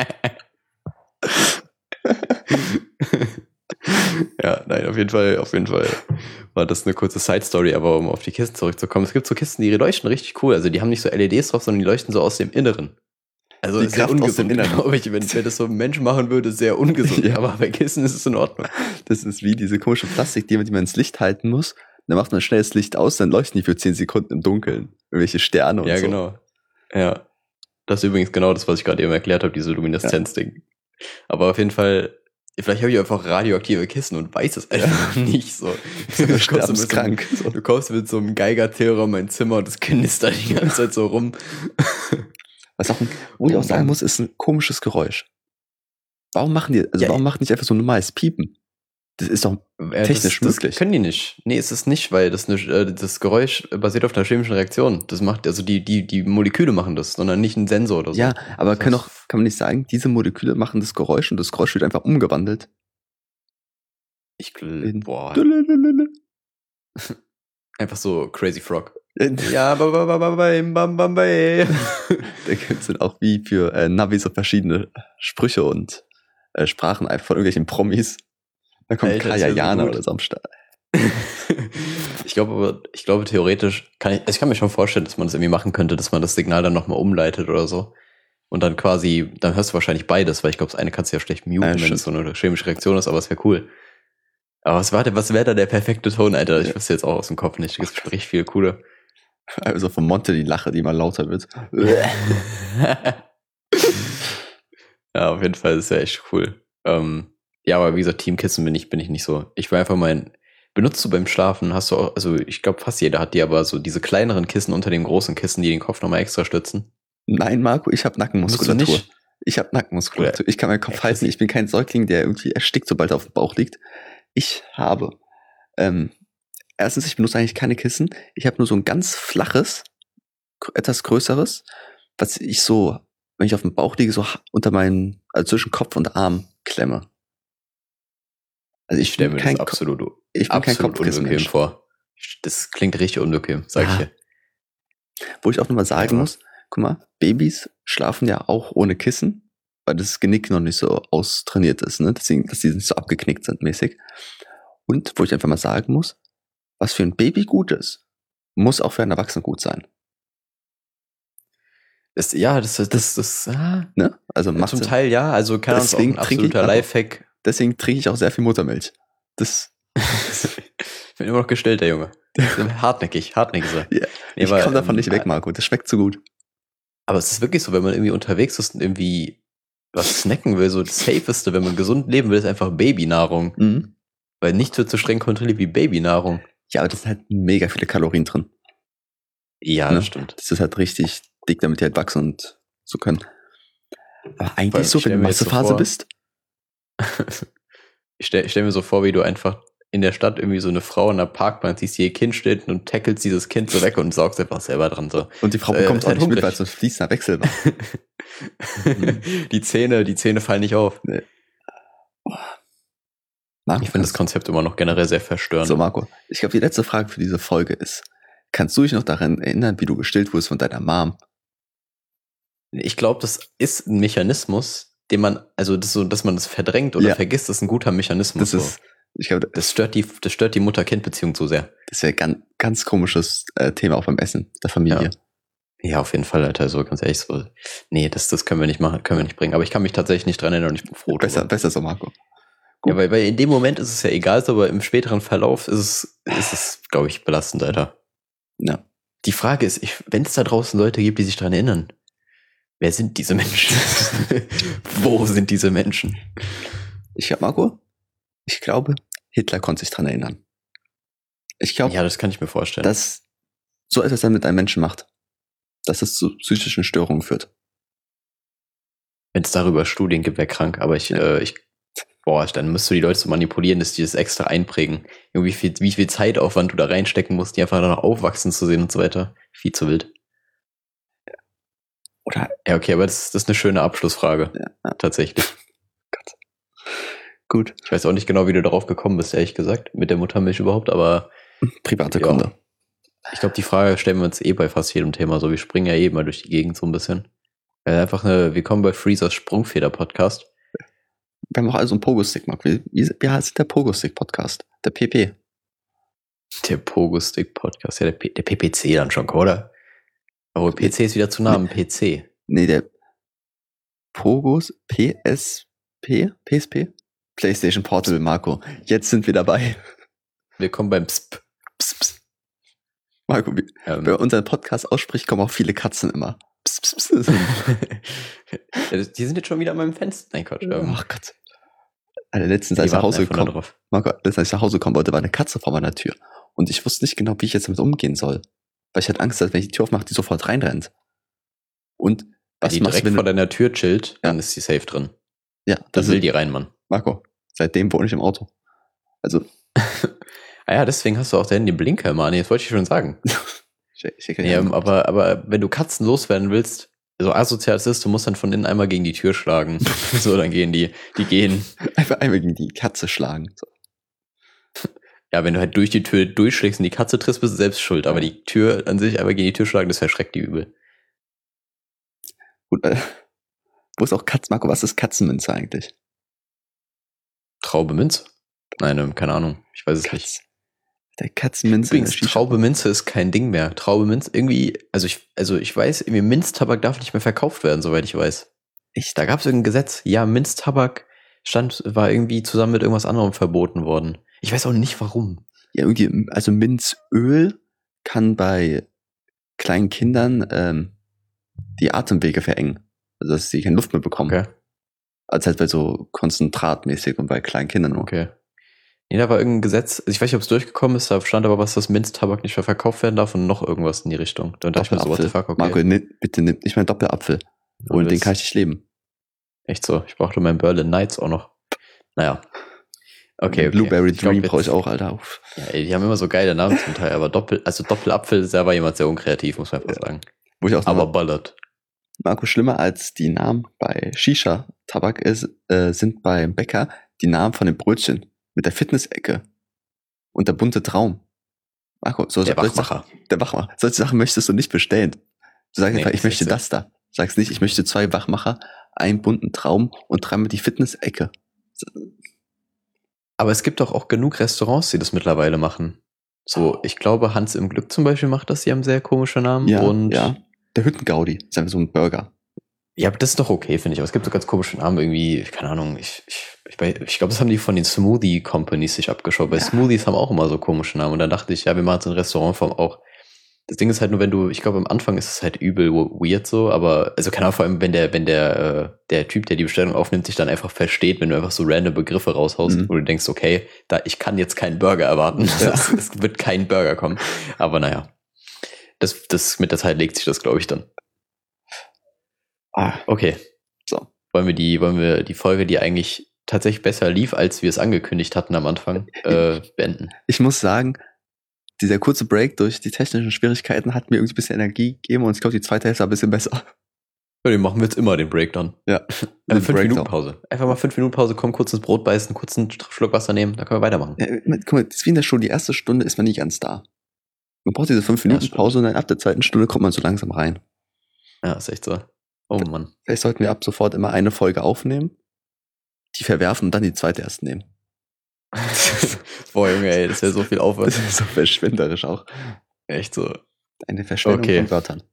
Ja, nein, auf jeden Fall, auf jeden Fall war das eine kurze Side-Story, aber um auf die Kisten zurückzukommen, es gibt so Kisten, die leuchten richtig cool. Also die haben nicht so L E Ds drauf, sondern die leuchten so aus dem Inneren. Also Die ist sehr Kraft aus dem ungesund, Inneren. glaube ich. Wenn, wenn das so ein Mensch machen würde, sehr ungesund. Ja. Aber bei Kissen ist es in Ordnung. Das ist wie diese komische Plastik, die man, die man ins Licht halten muss. Dann macht man schnell das Licht aus, dann leuchten die für zehn Sekunden im Dunkeln. Irgendwelche Sterne und Ja, so. genau. Ja. Das ist übrigens genau das, was ich gerade eben erklärt habe, diese Lumineszenz-Ding. Aber auf jeden Fall, vielleicht habe ich einfach radioaktive Kissen und weiß es einfach nicht so. Du Du kommst, so mit so, sterbenskrank. So. du kommst mit so einem Geigerzähler in mein Zimmer und das knistert die ganze Zeit so rum. Was auch, ein, wo ich auch sagen muss, ist ein komisches Geräusch. Warum machen die, also Ja, warum machen die nicht einfach so ein normales Piepen? Das ist doch Äh, technisch das, möglich. Das können die nicht. Nee, ist es nicht, weil das, eine, äh, das Geräusch basiert auf einer chemischen Reaktion. Das macht, also die, die, die Moleküle machen das, sondern nicht ein Sensor oder so. Ja, aber Das kann, heißt- auch, kann man nicht sagen, diese Moleküle machen das Geräusch und das Geräusch wird einfach umgewandelt. Ich gl- boah, Dülülülülü. einfach so Crazy Frog. Da Ja, ba, ba, ba, ba, bam, bam, bam, bam. gibt es dann auch wie für äh, Navi so verschiedene Sprüche und äh, Sprachen einfach von irgendwelchen Promis. Da kommt Alter, das Kaya wär so Jana gut. oder so am Start. Ich glaube aber, ich glaube theoretisch kann ich, also ich kann mir schon vorstellen, dass man das irgendwie machen könnte, dass man das Signal dann nochmal umleitet oder so. Und dann quasi, dann hörst du wahrscheinlich beides, weil ich glaube, das eine kannst du ja schlecht muten, Ja, wenn stimmt. es so eine chemische Reaktion ist, aber es wäre cool. Aber was war denn, was wäre da der perfekte Ton, Alter? Ich Ja. wüsste jetzt auch aus dem Kopf nicht. Es gibt richtig viele coole. Also von Monte die Lache, die immer lauter wird. Ja, auf jeden Fall ist ja echt cool. Ähm, ja, aber wie gesagt, Teamkissen bin ich, bin ich nicht so. Ich will einfach mein, benutzt du beim Schlafen, hast du auch, also ich glaube fast jeder hat die, aber so diese kleineren Kissen unter dem großen Kissen, die den Kopf nochmal extra stützen. Nein, Marco, ich habe Nackenmuskulatur. Musst du nicht? Ich habe Nackenmuskulatur. Oder- Ich kann meinen Kopf Ja, halten. Chrissy. Ich bin kein Säugling, der irgendwie erstickt, sobald er auf dem Bauch liegt. Ich habe, ähm, erstens, ich benutze eigentlich keine Kissen. Ich habe nur so ein ganz flaches, gr- etwas größeres, was ich so, wenn ich auf dem Bauch liege, so ha- unter meinen, also zwischen Kopf und Arm klemme. Also Ich stelle bin mir kein das Ko- absolut, ich bin kein absolut unbequem Kopfkissenmensch. vor. Das klingt richtig unbequem, sag Ja. ich dir. Wo ich auch nochmal sagen Ja, muss, guck mal, Babys schlafen ja auch ohne Kissen, weil das Genick noch nicht so austrainiert ist, ne? Deswegen, dass die nicht so abgeknickt sind mäßig. Und wo ich einfach mal sagen muss, was für ein Baby gut ist, muss auch für einen Erwachsenen gut sein. Das, ja, das, das, das, das ah, Ne? Also macht zum Sinn. Teil ja, also kann uns auch Deswegen ein trinke ich- absoluter aber- Lifehack. Deswegen trinke ich auch sehr viel Muttermilch. Das, Ich bin immer noch gestellt, der Junge. Hartnäckig, hartnäckig ist er. Ja, Nee, ich aber, komme davon ähm, nicht weg, Marco. Das schmeckt zu gut. Aber es ist wirklich so, wenn man irgendwie unterwegs ist und irgendwie was snacken will, so das Safeste, wenn man gesund leben will, ist einfach Babynahrung. Mhm. Weil nichts wird so streng kontrolliert wie Babynahrung. Ja, aber das sind halt mega viele Kalorien drin. Ja, Ne? das stimmt. Das ist halt richtig dick, damit die halt wachsen und so können. Aber eigentlich allem, so, ich wenn stell du mir jetzt so Massephase vor- bist. Ich stelle stell mir so vor, wie du einfach in der Stadt irgendwie so eine Frau in der Parkbank siehst, die ihr Kind steht und tackelst dieses Kind so weg und saugst einfach selber dran. So. Und die Frau Äh, bekommt ist auch halt nicht mit, hungrig. weil es so ein fließender Wechsel war. die Zähne, die Zähne fallen nicht auf. Marco, Ich finde das Konzept immer noch generell sehr verstörend. So, Marco, ich glaube, die letzte Frage für diese Folge ist, kannst du dich noch daran erinnern, wie du gestillt wurdest von deiner Mom? Ich glaube, das ist ein Mechanismus, den man, also das so, dass man das verdrängt oder Ja. vergisst, ist ein guter Mechanismus. Das so. ist, ich glaube, Das stört die, das stört die Mutter-Kind-Beziehung zu sehr. das wäre ganz, ganz komisches äh, Thema auch beim Essen der Familie. Ja, auf jeden Fall, Alter, so ganz ehrlich, so, nee, das, das können wir nicht machen, können wir nicht bringen. Aber ich kann mich tatsächlich nicht dran erinnern und ich bin froh Besser, drüber. besser so, Marco. Ja, weil, weil in dem Moment ist es ja egal, so, aber im späteren Verlauf ist es, ist es, glaube ich, belastend, Alter. Ja. Die Frage ist, wenn es da draußen Leute gibt, die sich dran erinnern, wer sind diese Menschen? Wo sind diese Menschen? Ich glaube, Marco, ich glaube, Hitler konnte sich dran erinnern. Ich glaube, Ja, das kann ich mir vorstellen. dass so etwas dann mit einem Menschen macht, dass es zu psychischen Störungen führt. Wenn es darüber Studien gibt, wäre krank, aber ich, Ja. äh, ich, boah, dann müsst du die Leute so manipulieren, dass die das extra einprägen. Irgendwie viel, wie viel Zeitaufwand du da reinstecken musst, die einfach dann noch aufwachsen zu sehen und so weiter. Viel zu wild. Oder, Ja, okay, aber das, das ist eine schöne Abschlussfrage. ja, ja, Tatsächlich. gut, Ich weiß auch nicht genau, wie du darauf gekommen bist, ehrlich gesagt, mit der Muttermilch überhaupt, aber private Ja. Kunde. ich glaube, die Frage stellen wir uns eh bei fast jedem Thema so. Wir springen ja eh mal durch die Gegend so ein bisschen. Äh, einfach eine, willkommen bei Freezers Sprungfeder-Podcast. Wir haben auch also einen Pogo-Stick, Marco. Wie, wie, wie heißt der Pogo-Stick-Podcast? Der P P. Der Pogo-Stick-Podcast. Ja, der, P- der P P C dann schon, oder? Aber P C ist wieder zu nah am P C. Nee, der Pogos P S P? P S P? PlayStation Portable, Marco. Jetzt sind wir dabei. Willkommen beim P S P. Psst, psst. Marco, wie, Ähm, wer unseren Podcast ausspricht, kommen auch viele Katzen immer. Psst, psst, psst. ja, das- die sind jetzt schon wieder an meinem Fenster. Nein, Quatsch. Ähm, Ach Gott. Alter, letztens, die als ich nach warten Hause einfach nur gekommen, drauf. Marco, letztens, als ich nach Hause kommen wollte, war eine Katze vor meiner Tür. Und ich wusste nicht genau, wie ich jetzt damit umgehen soll. Weil ich hatte Angst, dass wenn ich die Tür aufmache, die sofort reinrennt. Und Wenn was die machst direkt du, wenn vor du, deiner Tür chillt, dann Ja. ist die safe drin. ja, Dann das will ist, die rein, Mann. Marco, seitdem wohne ich im Auto. Also, Ah ja, deswegen hast du auch den Blinker immer an. Das wollte ich schon sagen. ich, ich, ich, Ja, aber, aber wenn du Katzen loswerden willst, so asozial es ist, du musst dann von innen einmal gegen die Tür schlagen. So, dann gehen die, die gehen. einfach einmal gegen die Katze schlagen. So. Ja, wenn du halt durch die Tür durchschlägst und die Katze triffst, bist du selbst schuld. Aber die Tür an sich einmal gegen die Tür schlagen, das verschreckt die übel. Gut, äh, wo ist auch Katz, Marco, was ist Katzenminze eigentlich? Traube Minz? Nein, ähm, keine Ahnung. Ich weiß es nicht. Katz. Der Katzenminze in der Übrigens, Shisha. Traube Minze ist kein Ding mehr. Traube Minze, irgendwie, also ich, also ich weiß, irgendwie Minztabak darf nicht mehr verkauft werden, soweit ich weiß. Echt? Da gab es irgendein Gesetz. Ja, Minztabak stand, war irgendwie zusammen mit irgendwas anderem verboten worden. Ich weiß auch nicht warum. Ja, irgendwie, also Minzöl kann bei kleinen Kindern ähm, die Atemwege verengen. Also dass sie keine Luft mehr bekommen. Okay. Also halt bei so konzentratmäßig und bei kleinen Kindern nur. Okay. Nee, da war irgendein Gesetz, also ich weiß nicht, ob es durchgekommen ist, da stand aber was, dass Minztabak nicht mehr verkauft werden darf und noch irgendwas in die Richtung. Dann dachte ich mir so, what the fuck, okay. Marco, nimm, bitte nimm nicht meinen Doppelapfel. Ohne den kann ich nicht leben. Echt so, ich brauchte meinen Berlin Knights auch noch. Naja. Okay, okay. Blueberry Ich glaub, Dream jetzt- brauche ich auch, Alter. Auf. Ja, ey, die haben immer so geile Namen zum Teil, aber Doppel, also Doppelapfel, da war jemand sehr unkreativ, muss man einfach Ja. sagen. Wo ich auch Aber aber ballert. Marco, schlimmer als die Namen bei Shisha-Tabak ist, äh, sind beim Bäcker die Namen von den Brötchen mit der Fitnessecke und der bunte Traum. Marco, so Der solche Wachmacher. Sachen, der Wachmacher. Solche Sachen möchtest du nicht bestellen. Du sagst Nee, einfach, ich ist möchte echt so. das da. Du sagst nicht, ich möchte zwei Wachmacher, einen bunten Traum und dreimal die Fitnessecke. Aber es gibt doch auch genug Restaurants, die das mittlerweile machen. So, ich glaube, Hans im Glück zum Beispiel macht das, die haben sehr komische Namen. Ja, und ja. Der Hüttengaudi ist einfach so ein Burger. Ja, aber das ist doch okay, finde ich. Aber es gibt so ganz komische Namen irgendwie, keine Ahnung, ich, ich, ich, ich glaube, das haben die von den Smoothie Companies sich abgeschaut, weil Ja. Smoothies haben auch immer so komische Namen. Und dann dachte ich, ja, wir machen es in Restaurantform auch. Das Ding ist halt nur, wenn du, ich glaube, am Anfang ist es halt übel weird so, aber, also keine Ahnung, vor allem, wenn der, wenn der, äh, der Typ, der die Bestellung aufnimmt, sich dann einfach versteht, wenn du einfach so random Begriffe raushaust, Mhm. wo du denkst, okay, da, ich kann jetzt keinen Burger erwarten. Ja. Es, es wird kein Burger kommen. Aber naja. Das, das, mit der Zeit legt sich das, glaube ich, dann. Ah, Okay. so. Wollen wir die, wollen wir die Folge, die eigentlich tatsächlich besser lief, als wir es angekündigt hatten am Anfang, äh, beenden? Ich muss sagen, dieser kurze Break durch die technischen Schwierigkeiten hat mir irgendwie ein bisschen Energie gegeben und ich glaube, die zweite Hälfte war ein bisschen besser. Ja, den machen wir jetzt immer, den Break dann. Ja. Äh, fünf Breakdown. Minuten Pause. Einfach mal fünf Minuten Pause, komm, kurz ins Brot beißen, kurz einen Schluck Wasser nehmen, dann können wir weitermachen. Ja, guck mal, das ist wie in der Schule, die erste Stunde ist man nicht ganz da. Man braucht diese fünf Minuten stimmt. Pause und dann ab der zweiten Stunde kommt man so langsam rein. Ja, ist echt so. Oh Mann. Vielleicht sollten wir ab sofort immer eine Folge aufnehmen, die verwerfen und dann die zweite erst nehmen. Boah, Junge, ey, das wäre so viel Aufwand. Das ist so verschwenderisch auch. Echt so. Eine Verschwendung Okay. von Wörtern.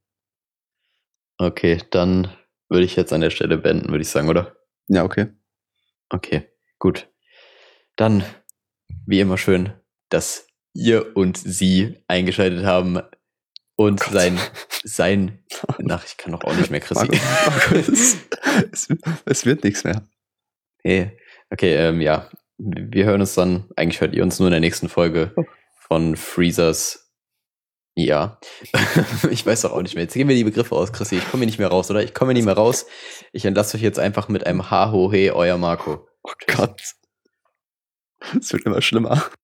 Okay, dann würde ich jetzt an der Stelle beenden, würde ich sagen, oder? Ja, okay. Okay, gut. Dann, wie immer schön, dass ihr und sie eingeschaltet haben und Gott. sein, sein, ach, ich kann doch auch nicht mehr, Chrissy. Marco, Marco, es, es, es wird nichts mehr. Hey, okay, ähm, ja, wir hören uns dann, eigentlich hört ihr uns nur in der nächsten Folge von Freezers. Ja, ich weiß doch auch nicht mehr. Jetzt gehen wir die Begriffe aus, Chrissy. Ich komme hier nicht mehr raus, oder? Ich komme hier nicht mehr raus. Ich entlasse euch jetzt einfach mit einem Ha-Ho-He, euer Marco. Oh Gott. Es wird immer schlimmer.